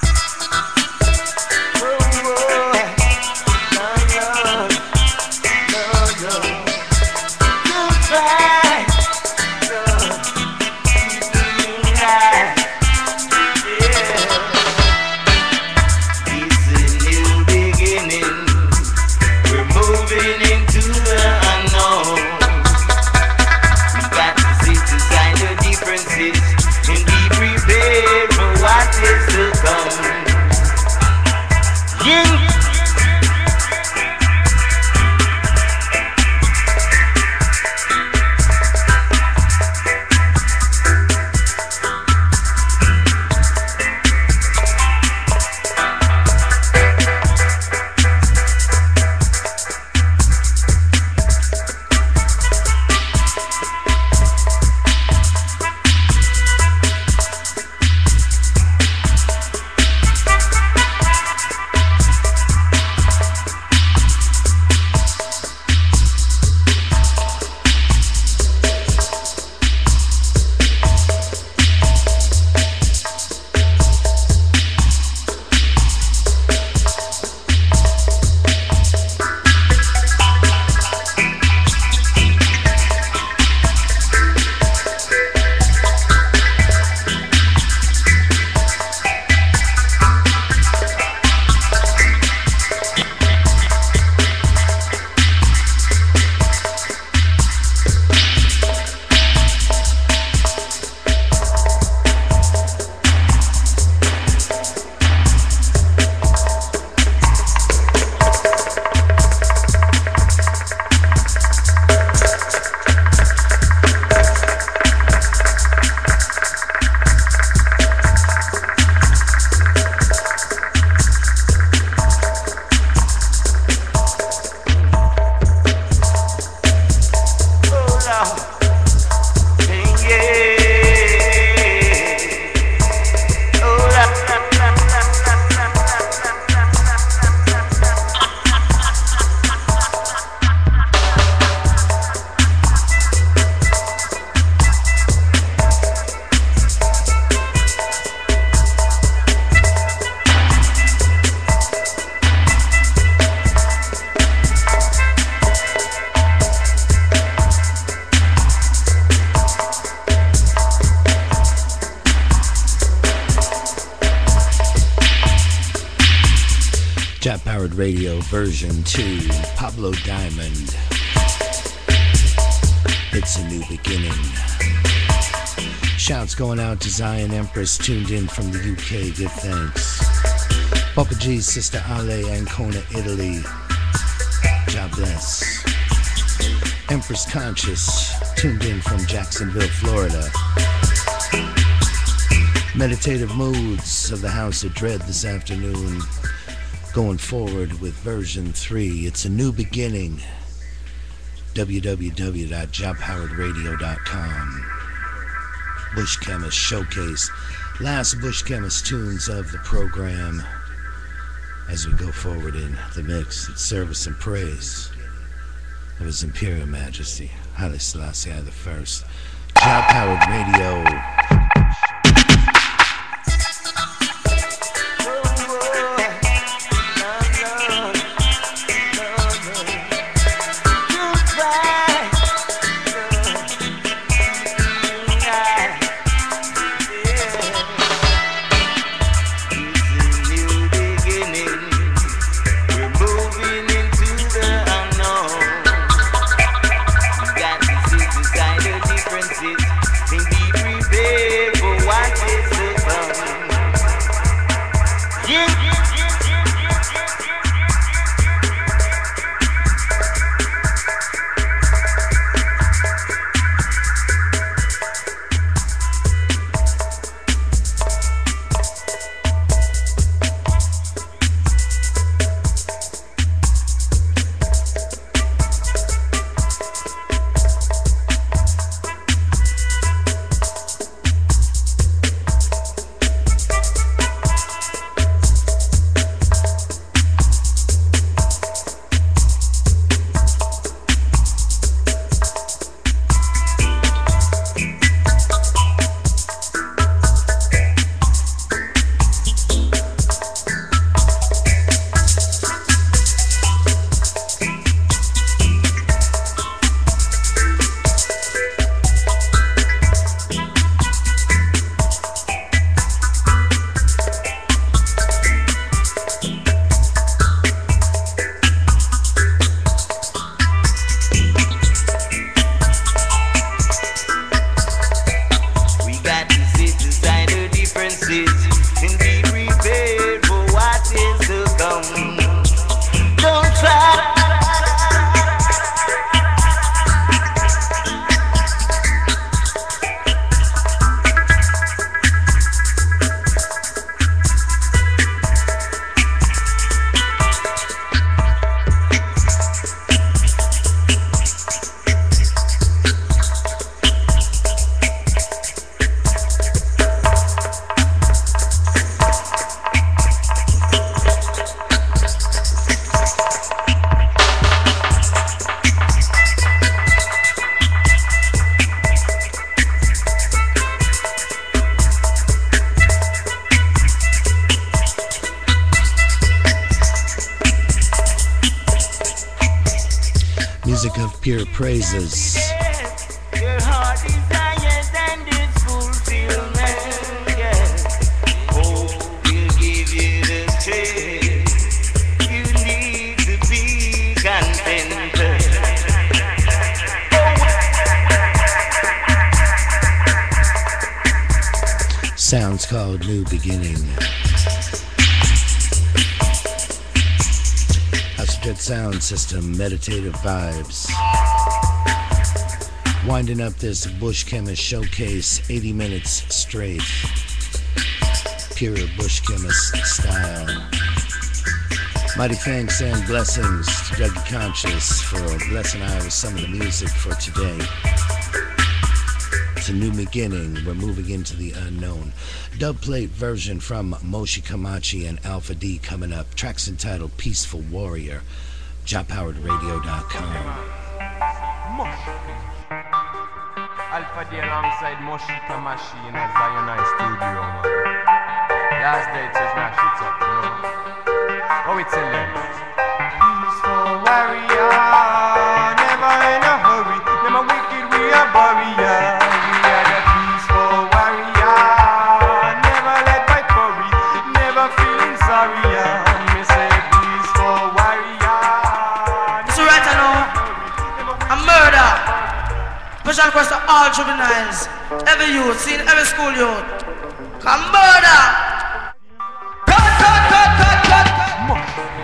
It's a new beginning. We're moving into the unknown. We got to sit aside the differences and be prepared for what is to come. Yeah. Jap Powered Radio version two, Pablo Diamond. It's a new beginning. Shouts going out to Zion Empress, tuned in from the U K. Give thanks. Papa G's sister Ale, Ancona, Italy. God bless. Empress Conscious, tuned in from Jacksonville, Florida. Meditative Moods of the House of Dread this afternoon. Going forward with version three. It's a new beginning. w w w dot jap howard radio dot com. Bush Chemist Showcase. Last Bush Chemist tunes of the program. As we go forward in the mix, it's service and praise. of His Imperial Majesty, Haile Selassie the First. Jah Powered Radio. Pure praises. Your heart desires and its fulfillment, yeah. Hope will give you the strength you need to be contented. Sounds called New Beginning. Astrojet Sound System, meditative vibes. Winding up this Bush Chemist showcase, eighty minutes straight. Pure Bush Chemist style. Mighty thanks and blessings to Dougie Conscious for blessing I with some of the music for today. It's a new beginning. We're moving into the unknown. Dubplate version from Moshi Kamachi and Alpha D coming up. Tracks entitled Peaceful Warrior. Jah Powered Radio dot com. Alpha D alongside Moshi Kamachi in a Zionite studio, man. Last day to smash it up, you know. Oh, it's in there. Peaceful warrior, never in a hurry. Never wicked, we are warrior. We are the peaceful warrior, never led by fury, never feeling sorry. Me say peaceful warrior. So right now, a murder. Special request to all juveniles, every youth, seen every school youth. Come murder! Cut, cut, cut, cut, cut, cut!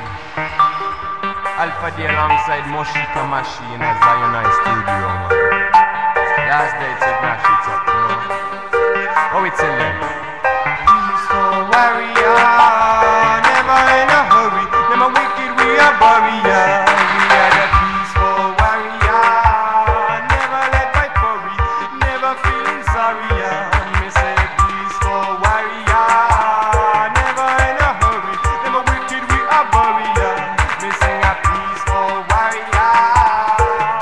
Alpha D alongside Moshi Kamachi in a Zionite studio, man. Last day to smash it up, you know. Oh, it's in there. Peaceful warrior, never in a hurry, never wicked, we are warrior. We are the peaceful warrior, never led by fury, never feeling sorry. Me say peaceful warrior, never in a hurry, never wicked, we are warrior. Me sing a peaceful warrior,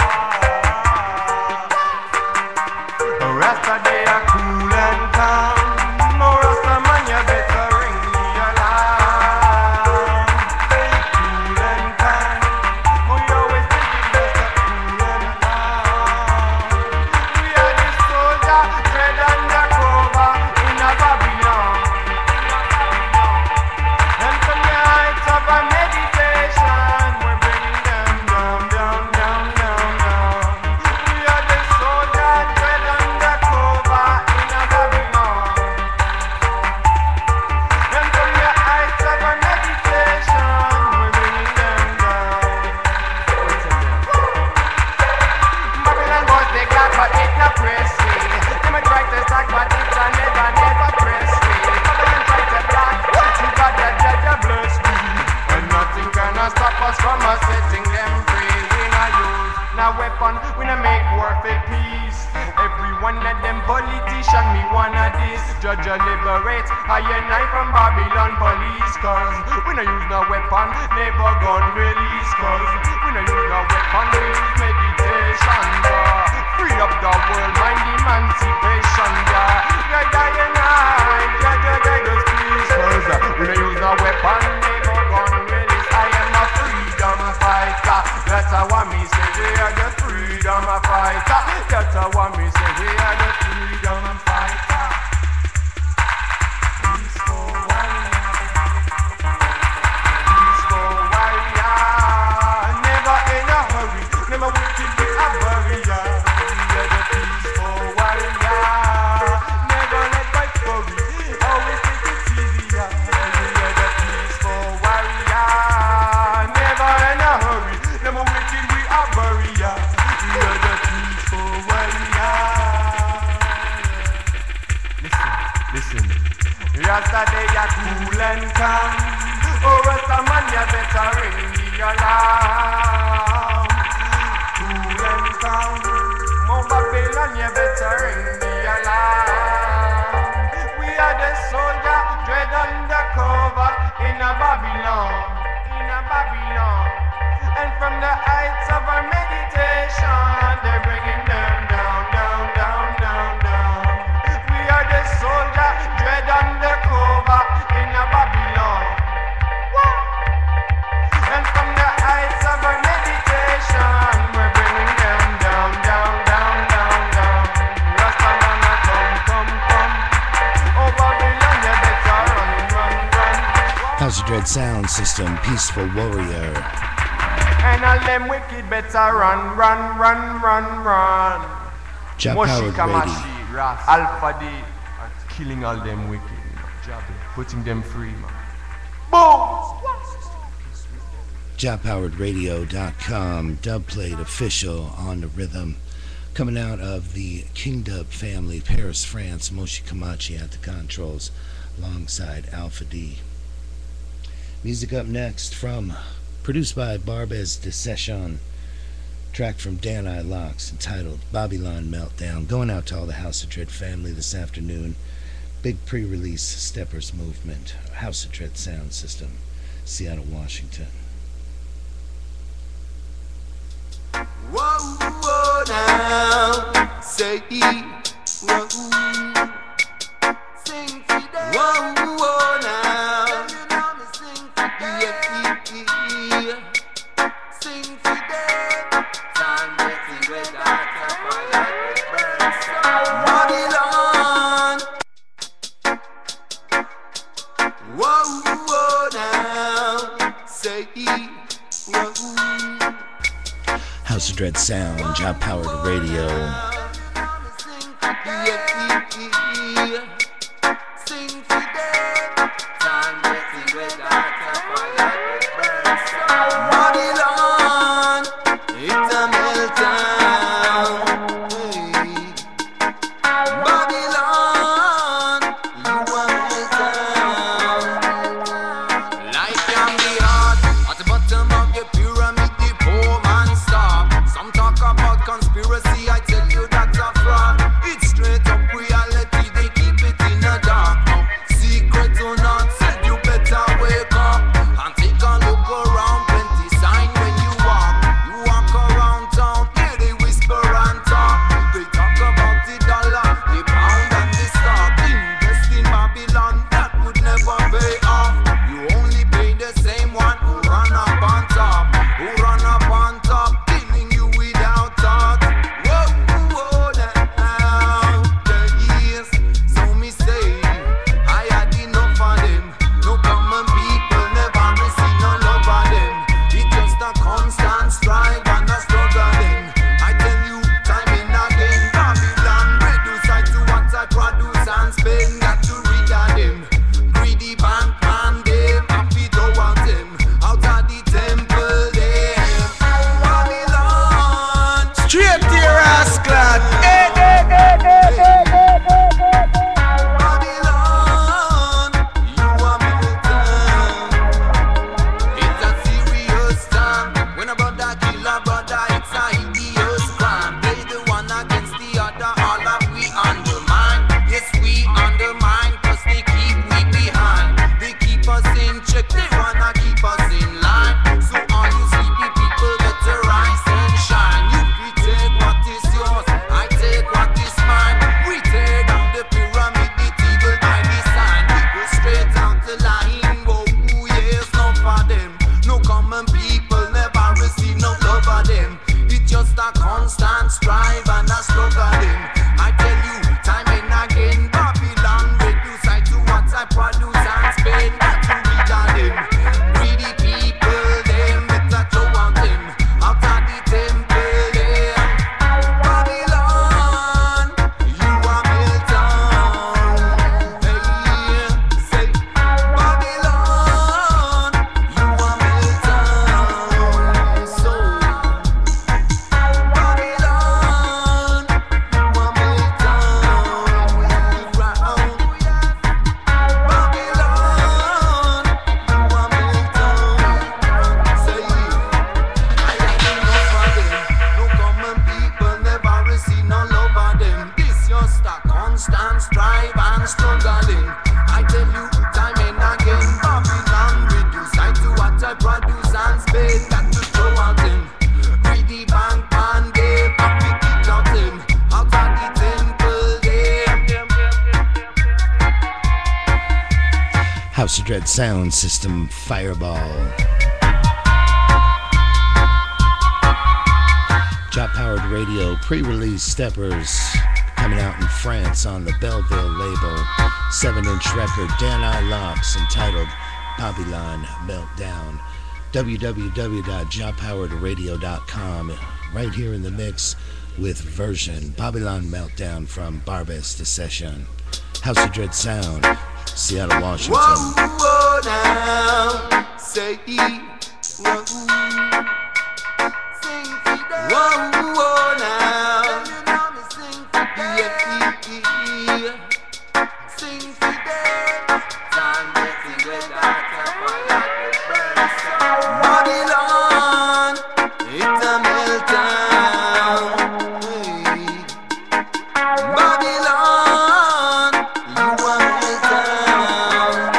press me. Them a try to talk, but it a never, never press me. Babylon try to block, but you got that Jaja bless me. And nothing gonna stop us from us setting them free. We not use no weapon, we not make war for peace. Every one of them politician, me one of this. Judge a liberate, I and I from Babylon police. Cause we not use no weapon, never gun release. Cause we not use no weapon, we use meditation. Yeah. Free up the world, mind emancipation. Yeah, yeah, yeah, and I, judge a guide us please. Cause we not use no weapon, never gun release. I am a freedom fighter. That's how I me say we are the freedom fighter. That's how I me say we are the freedom fighter. Peaceful warrior, peaceful warrior. Never in a hurry, never wicked with a barrier. We are the peaceful warrior. Never led by fury, always take it easier. We are the peaceful warrior. Never in a hurry, never wicked with a barrier. We are the peaceful warrior. Listen, listen. Yesterday you cool and calm. Oh, Rasta man, you better ring the alarm. Cool and calm. Mount Babylon, you better ring the alarm. We are the soldier, dread undercover in a Babylon, in a Babylon. And from the heights of our meditation, they're bringing them down, down, down, down, down. We are the soldier, dread undercover in a Babylon. Woo! And from the heights of our meditation, we're bringing them down, down, down, down, down. Rastaman, come, come, come. Oh, Babylon, you better run, run, run. House of Dread Sound System, Peaceful Warrior. And all them wicked better run, run, run, run, run. Jah Moshi Powered Kamashi, Ras, Alpha D, are killing all them wicked, Jabba, putting them free, man. Boom! Jah Powered Radio dot com, Dubplate official on the rhythm. Coming out of the King Dub family, Paris, France, Moshi Kamachi at the controls, alongside Alpha D. Music up next from, produced by Barbez de Session, track from Dan I. Locks entitled Babylon Meltdown. Going out to all the House of Dread family this afternoon. Big pre-release Steppers Movement, House of Dread Sound System, Seattle, Washington. Whoa, whoa, now, say, whoa, sing today. Whoa, whoa, now, you know me sing today. Yeah, sing today. Time getting red out of fire, burn Babylon. Whoa, whoa, now, say, whoa. House of Dread Sound, Jah Powered Radio. House of Dread Sound System, Fireball. Job Powered Radio pre-release Steppers coming out in France on the Belleville label. seven inch record, Dan I. Locks, entitled Babylon Meltdown. w w w dot job powered radio dot com. Right here in the mix with version Babylon Meltdown from Barbès the Session. House of Dread Sound, Seattle, Washington. Whoa, whoa, now, say, whoa, sing for them. Whoa, whoa, now, yeah, sing for them. Time getting red out of fire, Babylon, it's a meltdown. Hey. Babylon, you are meltdown.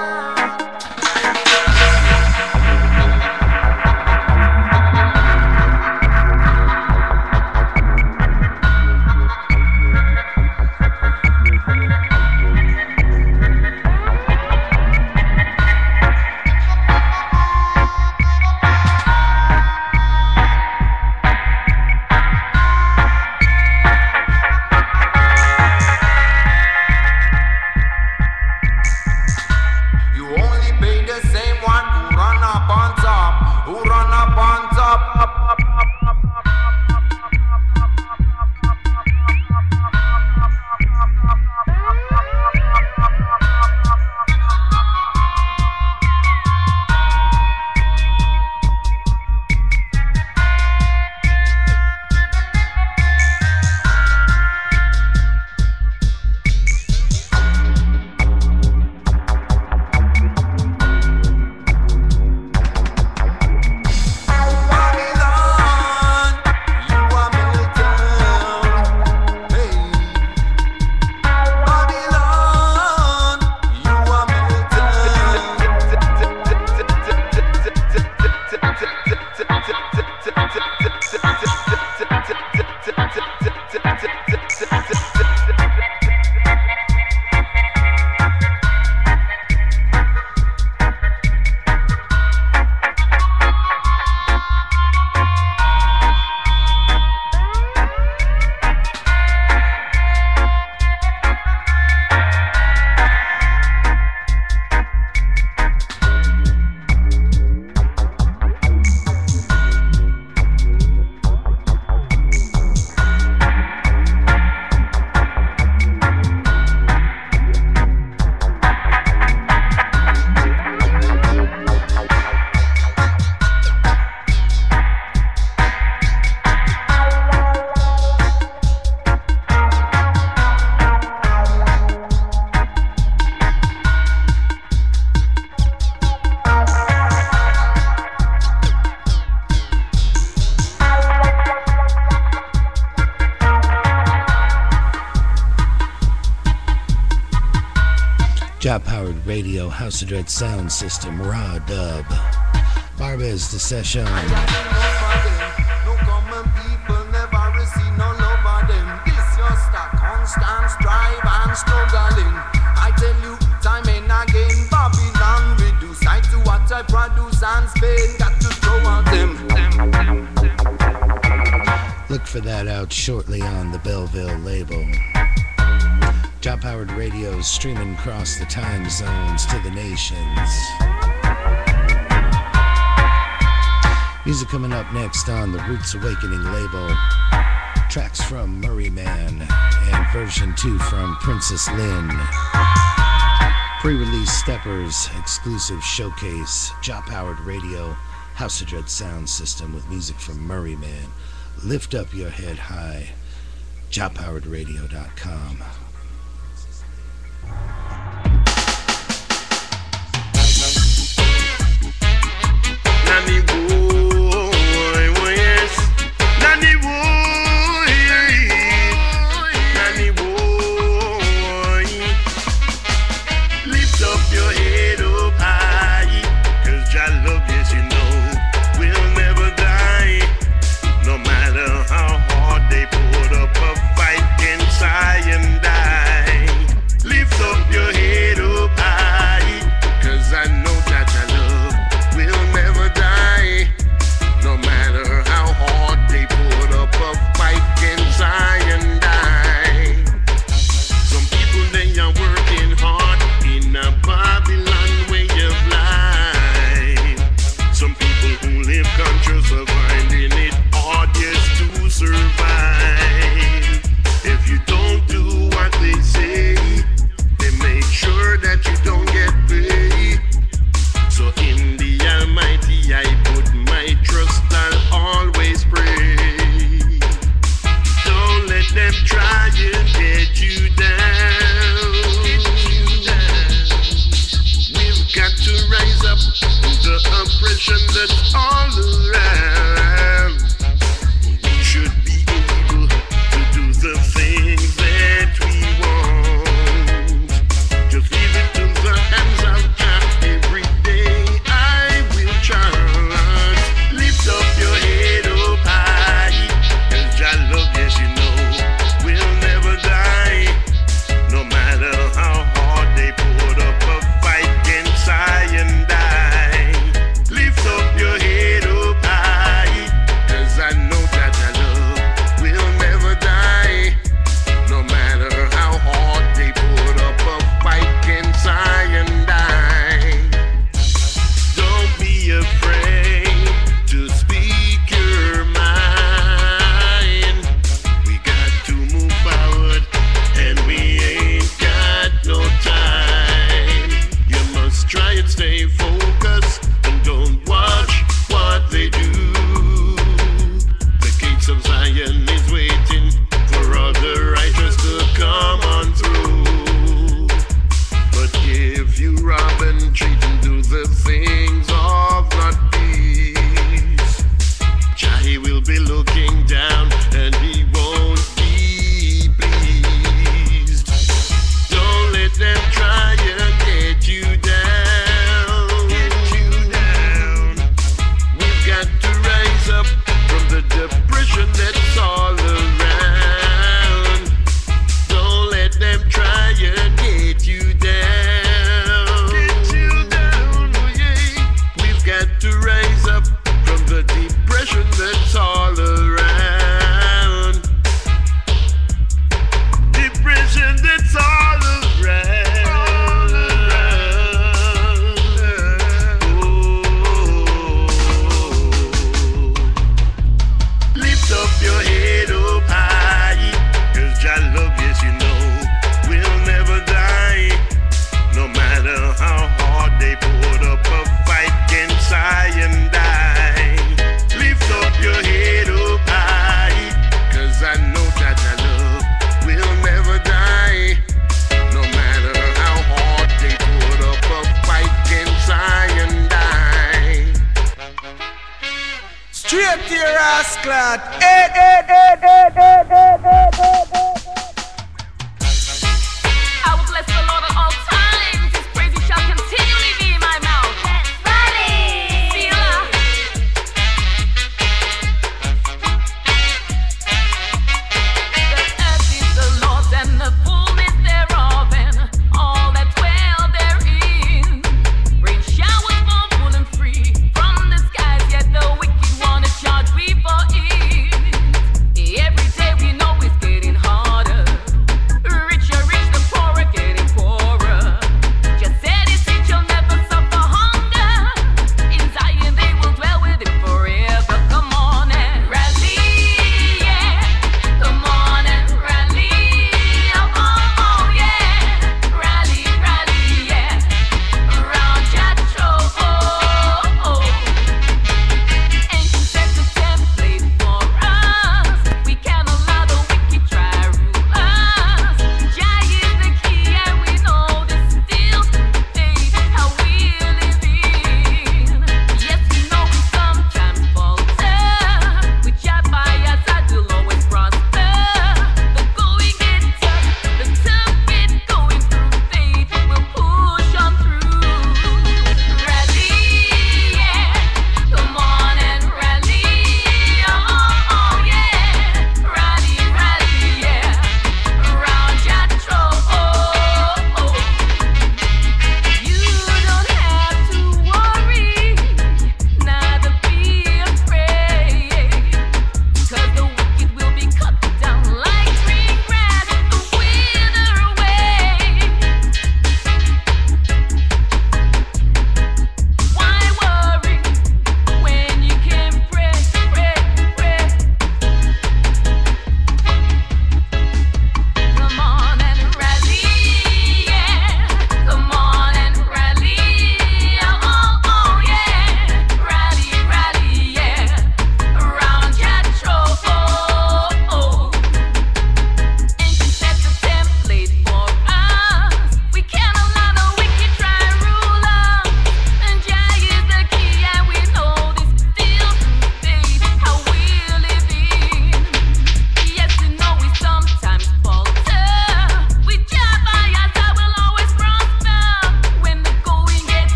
Job Powered Radio, House of Dread Sound System, Raw Dub, Barbès the Session. No common people never receive no love of them. This just a constant strive and struggling. I tell you, time and again, Babylon reduce I to what I produce and spend. Got to throw out them. Look for that out shortly on the Belleville label. Job Powered Radio streaming across the time zones to the nations. Music coming up next on the Roots Awakening label. Tracks from Murray Man and version two from Princess Lynn. Pre-release Steppers, exclusive showcase. Job Powered Radio, House of Dread Sound System with music from Murray Man. Lift up your head high. job powered radio dot com. Nani boy, boy, yes. Nani boy, Nani boy. Lift up your head up high, 'cause Jah love, yes you know, will never die. No matter how hard they put up a fight inside and die. Lift up your head up high, them try and get you down. We've got to rise up the oppression that's all around. We should be able to do the things that we want. Just leave it to the hands of God. Every day I will charge. Lift up your head up high, 'cause your love, yes you know, will never die. No matter how hard they put up a fight against I and I. Lift up your head up high, 'cause I know that your love will never die. No matter how hard they put up a fight against I and I. Don't be afraid to speak your mind. We got to move forward, and we ain't got no time. You must try and stay focused and don't watch what they do. The gates of Zion is waiting for all the righteous to come on through. But if you rob and cheat and do the things of not peace, Jah will be looking down and he won't be pleased. Don't let them try and get you down. Get you down. We've got to rise up from the depression that's all around. Don't let them try and get you down. Get you down, oh yeah. We've got to rise up from the depression that's all around. Depression that's all around. All around. Oh. Lift up your head up high, 'cause your love, yes you know, will never die. No matter how hard they put up a fight against I and I. Lift up your head up high, 'cause I know that your love will never die. No matter how hard they put up a fight against I and I. Straight to your ass, clad. Eh, eh, eh, eh, eh, eh, eh, eh, eh. I will bless the Lord at all times. His praises shall continually be in my mouth. Selah. The earth is the Lord's and the fullness thereof, and all that dwell therein. Rain showers fall full and free from the skies, yet the wicked one is charged we for it.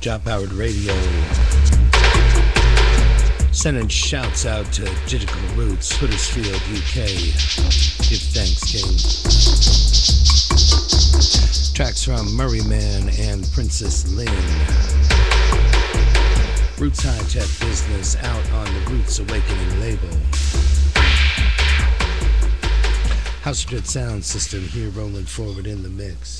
Job Powered Radio. Sending shouts out to Digital Roots, Huddersfield, U K. Give thanks, King. Tracks from Murray Man and Princess Lynn. Roots High Tech Business out on the Roots Awakening label. House of Dread Sound System here rolling forward in the mix.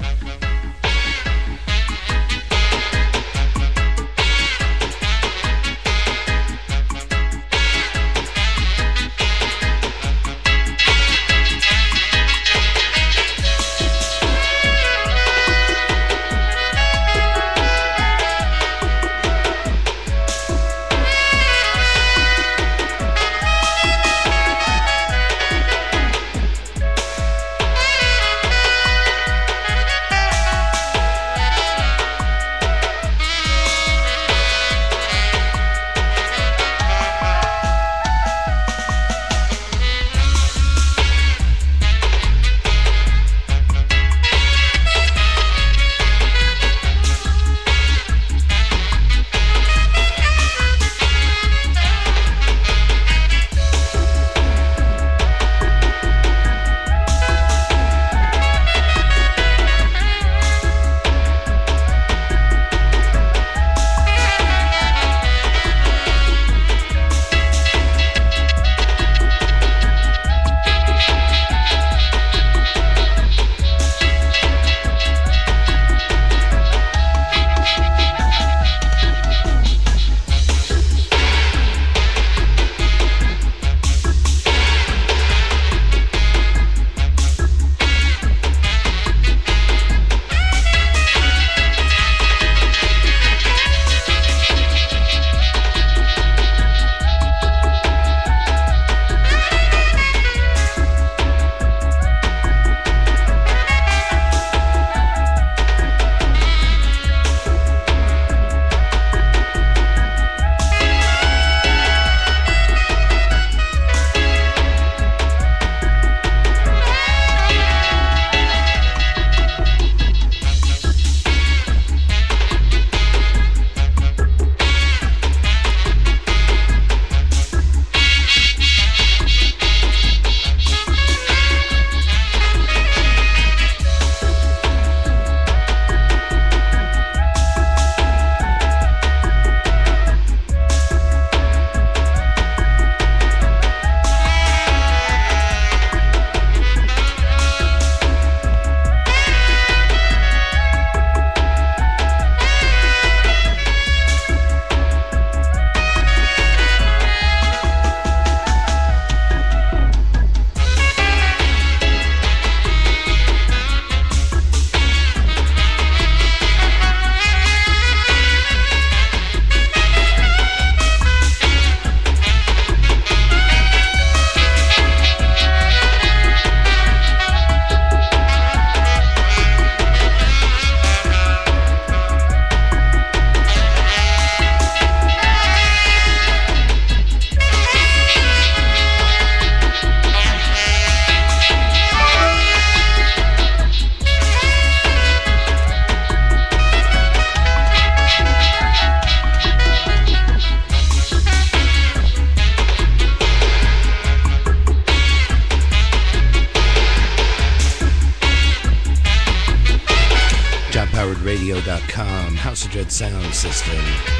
radio dot com, House of Dread Sound System.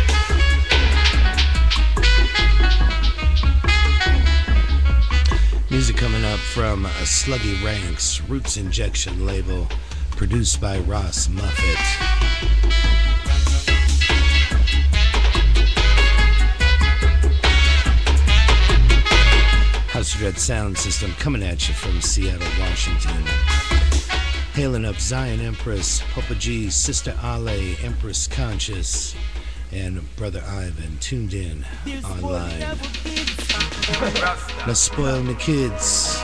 Music coming up from a Sluggy Ranks Roots Injection label, produced by Ross Muffet. House of Dread Sound System coming at you from Seattle, Washington. Hailing up Zion Empress, Papa G, Sister Ale, Empress Conscious, and Brother Ivan tuned in online. Let's spoil the kids.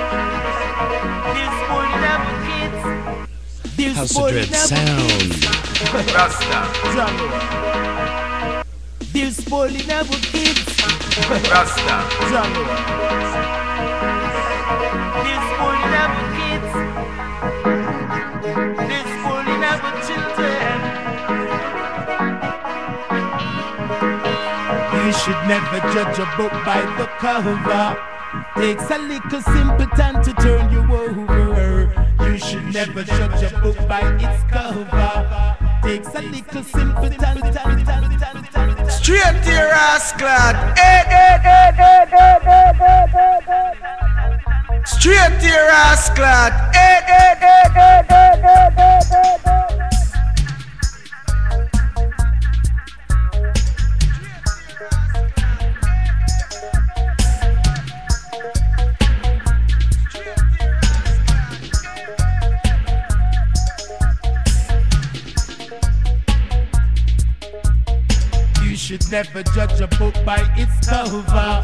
House of Dread Sound. They're spoiling our kids. Rasta. They're spoiling our kids. They're spoiling our children. never judge a book by the cover. Takes a little simpleton to turn you over. You should never judge a book by its cover. Takes a little simpleton. Straight to your ass, clad. Hey, hey, hey, hey, hey, hey, hey, hey, hey. Straight to your ass, clad. Hey, hey, hey, hey, hey, hey, hey, hey, hey. You should never judge a book by its cover.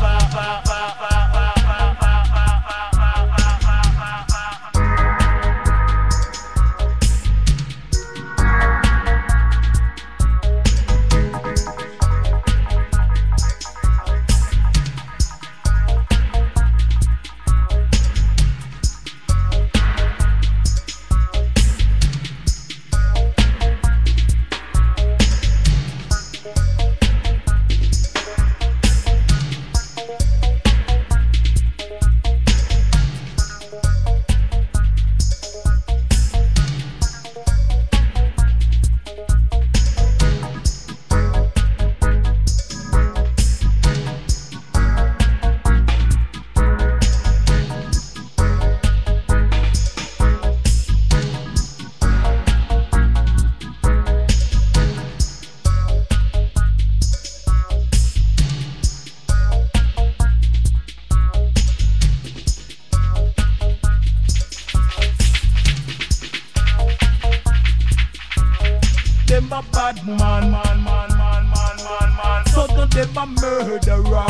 Them a bad man, man, man, man, man, man, man. So do them a murderer.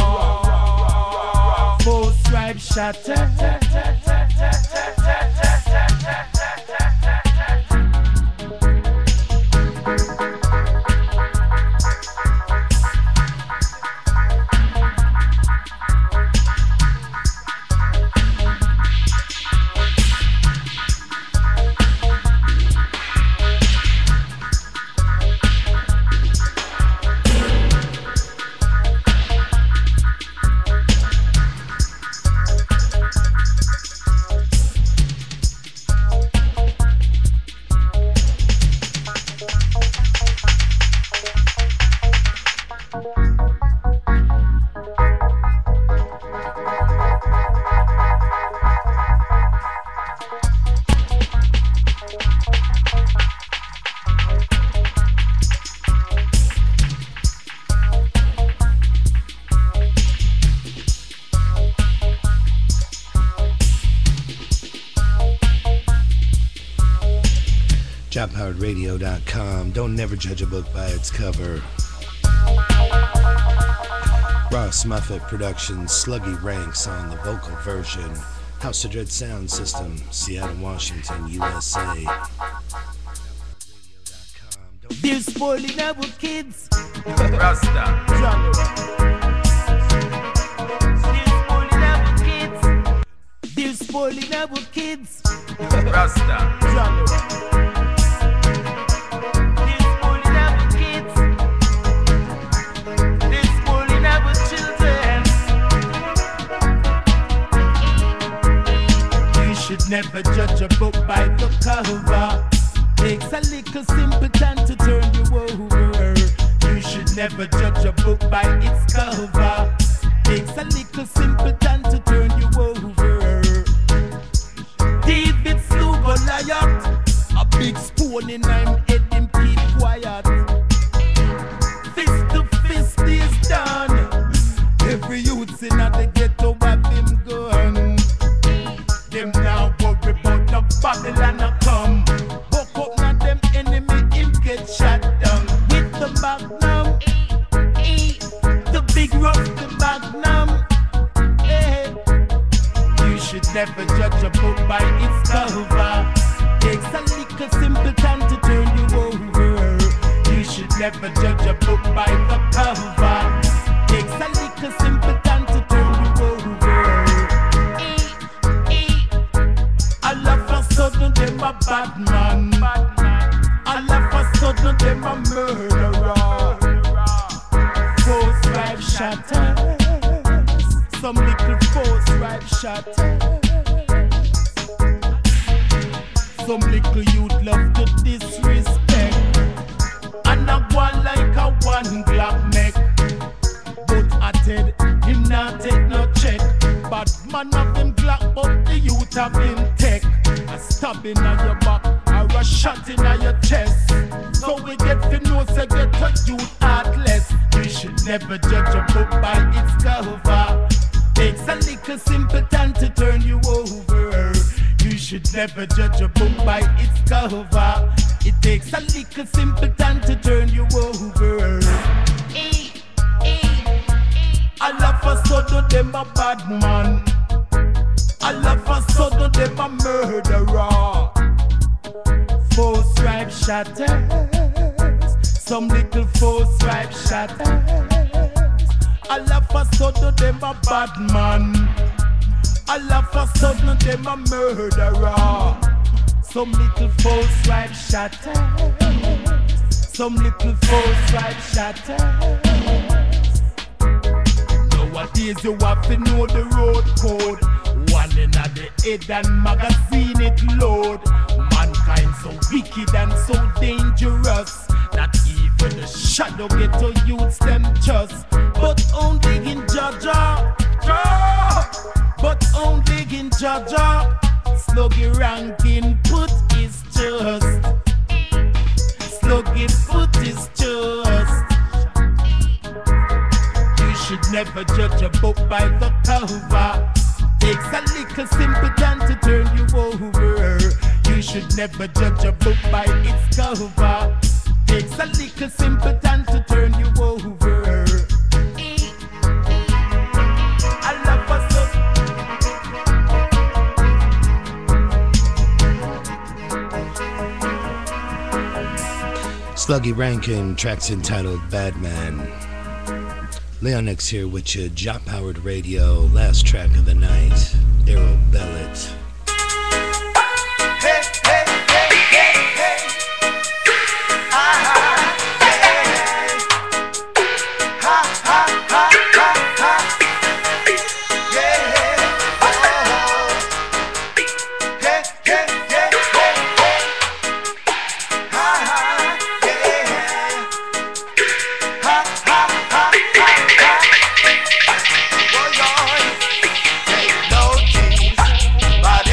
Four stripe shatter. job powered radio dot com. Don't never judge a book by its cover. Ross Muffet Productions, Sluggy Ranks on the vocal version. House of Dread Sound System, Seattle, Washington, U S A. They're spoiling our kids. Rasta. They're spoiling our kids. Rasta. Should never judge a book by the cover. Takes a little simpleton to turn you over. You should never judge a book by its cover. Takes a little simpleton to turn you over. David slew Goliath. A big stone in I'm head, him keep quiet. Fist to fist is done. Every youth's in the ghetto have him gun. Them now worry about the Babylon a come. Buck up na them enemy, him get shot down. With the magnum, the big rough, the magnum. Hey. You should never judge a book by its cover. Takes a little simpleton to turn you over. You should never judge a book by the cover. Takes a little simpleton to turn you over. All of a sudden them a bad man. All of a sudden them a murderer. Four, five shatters. Some little force right shatters. Some little youth love to disrespect. And I go on like a one Glock neck. But I tell him not take no check. But man of them Glock, but the youth have him tech. A stabbing on your back or a shot in on your chest. So we get to know, say get a youth heartless. You should never judge a book by its cover. Takes a little simpleton to turn you over. You should never judge a book by its cover. It takes a little simpleton to turn you over. I love a sudden them a bad man. I love a sudden them a murderer. Four stripe shatters. Some little four stripe shatters. I love a sudden them a bad man. I love a sudden them a murderer. Some little four stripe shatters. Some little four stripe shatters. Nowadays you have to know the road code. One in the head and magazine it load. Mankind so wicked and so dangerous. Not even the shadow get to use them just. But only in Jaja, but only in Jaja. Sluggy ranking put is just. Sluggy put is just. You should never judge a book by the cover. Takes a little simpleton to turn you over. You should never judge a book by its cover. Takes a little simpleton to turn you over. I love us Sluggy Rankin, tracks entitled Bad Man. Leon X here with you, Jop Howard Radio, last track of the night, Daryl Bellet. Hey, hey, hey, hey, hey. Ah, yeah. Ha, ha, ha, ha, ha. Yeah. Oh. Hey, hey, hey, hey, hey. Ha, yeah. Ha, ha, ha, ha, ha. Oh, Lord. Take no cheese, but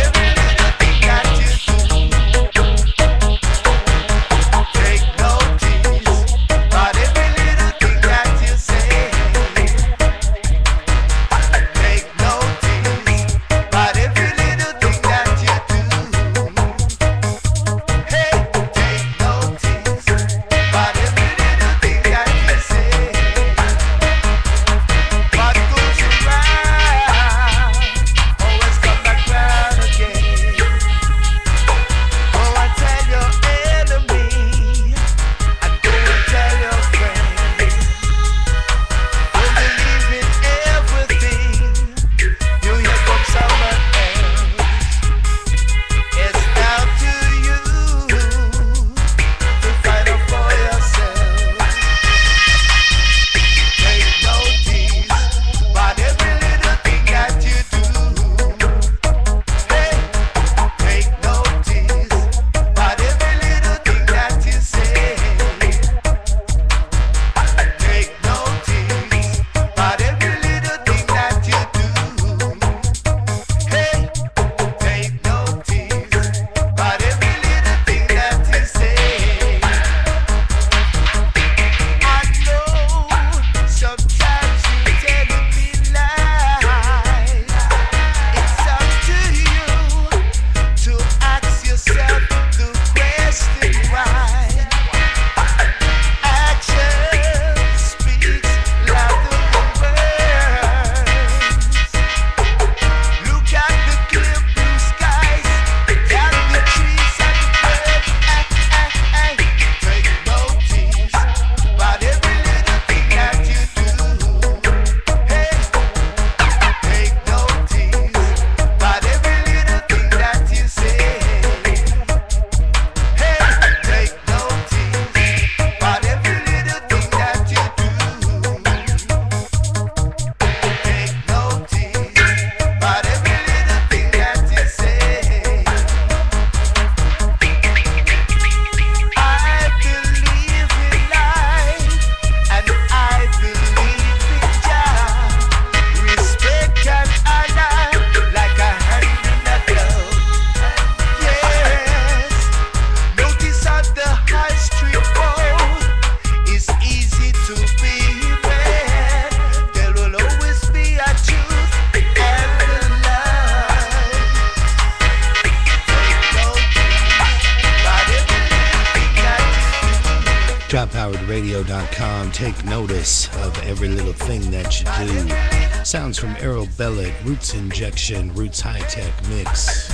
powered radio dot com. Take notice of every little thing that you do. Sounds from Errol Bellet, Roots Injection, Roots High Tech Mix.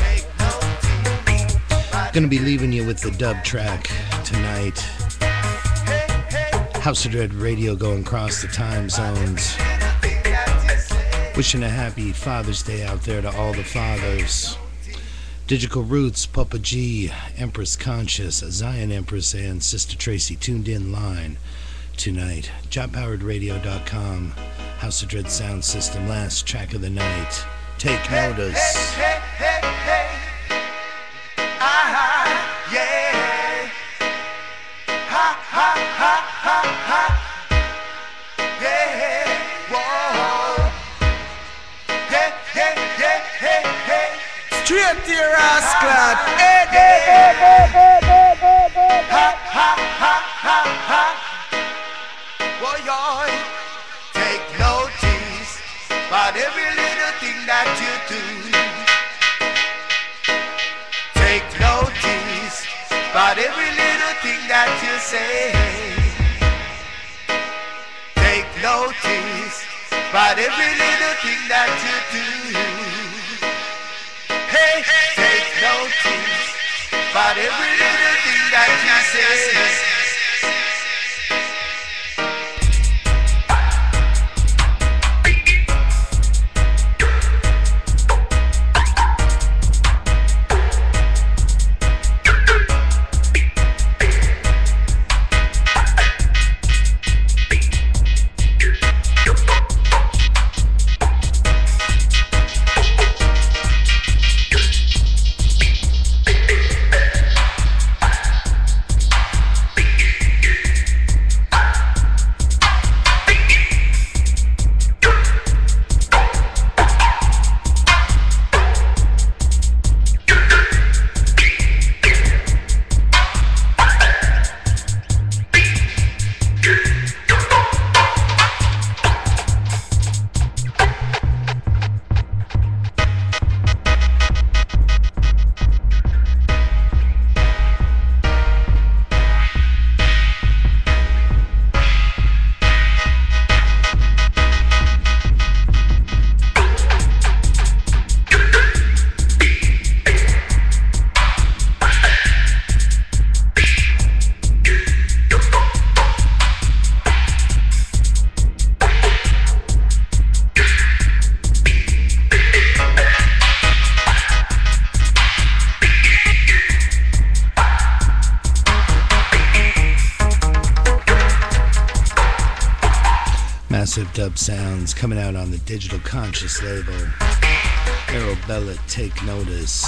Gonna be leaving you with the dub track tonight. House of Dread Radio going across the time zones. Wishing a happy Father's Day out there to all the fathers. Digital Roots, Papa G, Empress Conscious, Zion Empress, and Sister Tracy tuned in line tonight. job powered radio dot com, House of Dread Sound System, last track of the night. Take notice. Hey, hey, hey, hey. Ah, yeah. Ha, ha, ha, ha, ha. Yeah. Whoa. Yeah, yeah, yeah, hey, hey. Straight to your ass, clad. Hey, hey, hey, hey, hey, hey, hey, hey. Ha, ha, ha, ha, ha. Whoa, yo. Take notice about every little thing that you do. Take notice about every little thing that you say. Take notice about every little thing that you do. Hey, take notice about every little thing that you say. Dub sounds coming out on the Digital Conscious label. Errol Bellet, Take Notice.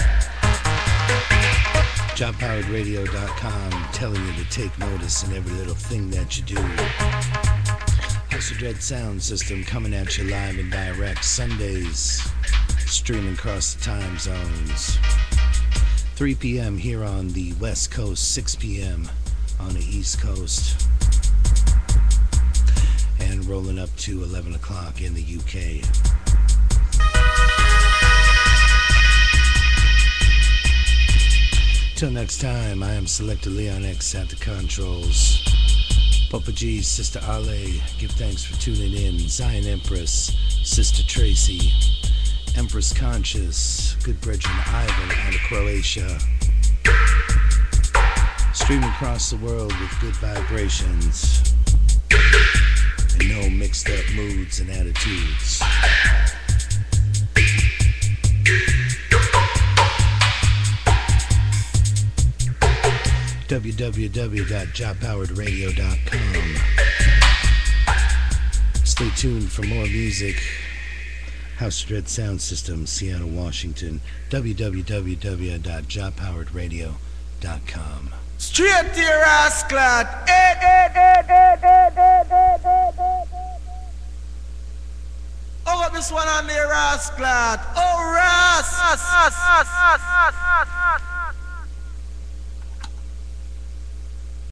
job powered radio dot com telling you to take notice in every little thing that you do. House of Dread Sound System coming at you live and direct Sundays, streaming across the time zones. three p.m. here on the West Coast, six p.m. on the East Coast. And rolling up to eleven o'clock in the U K. Till next time, I am Selector Leon X at the controls. Papa G, Sister Ale, give thanks for tuning in. Zion Empress, Sister Tracy, Empress Conscious, good brethren Ivan out of Croatia. Streaming across the world with good vibrations. No mixed up moods and attitudes. w w w dot job powered radio dot com. Stay tuned for more music. House of Dread Sound System, Seattle, Washington. w w w dot job powered radio dot com. Straight to your ass, clad. Eh, eh, eh, eh, eh, eh, eh, eh, eh. Oh, got this one on there, ass, clad. Oh, Ras.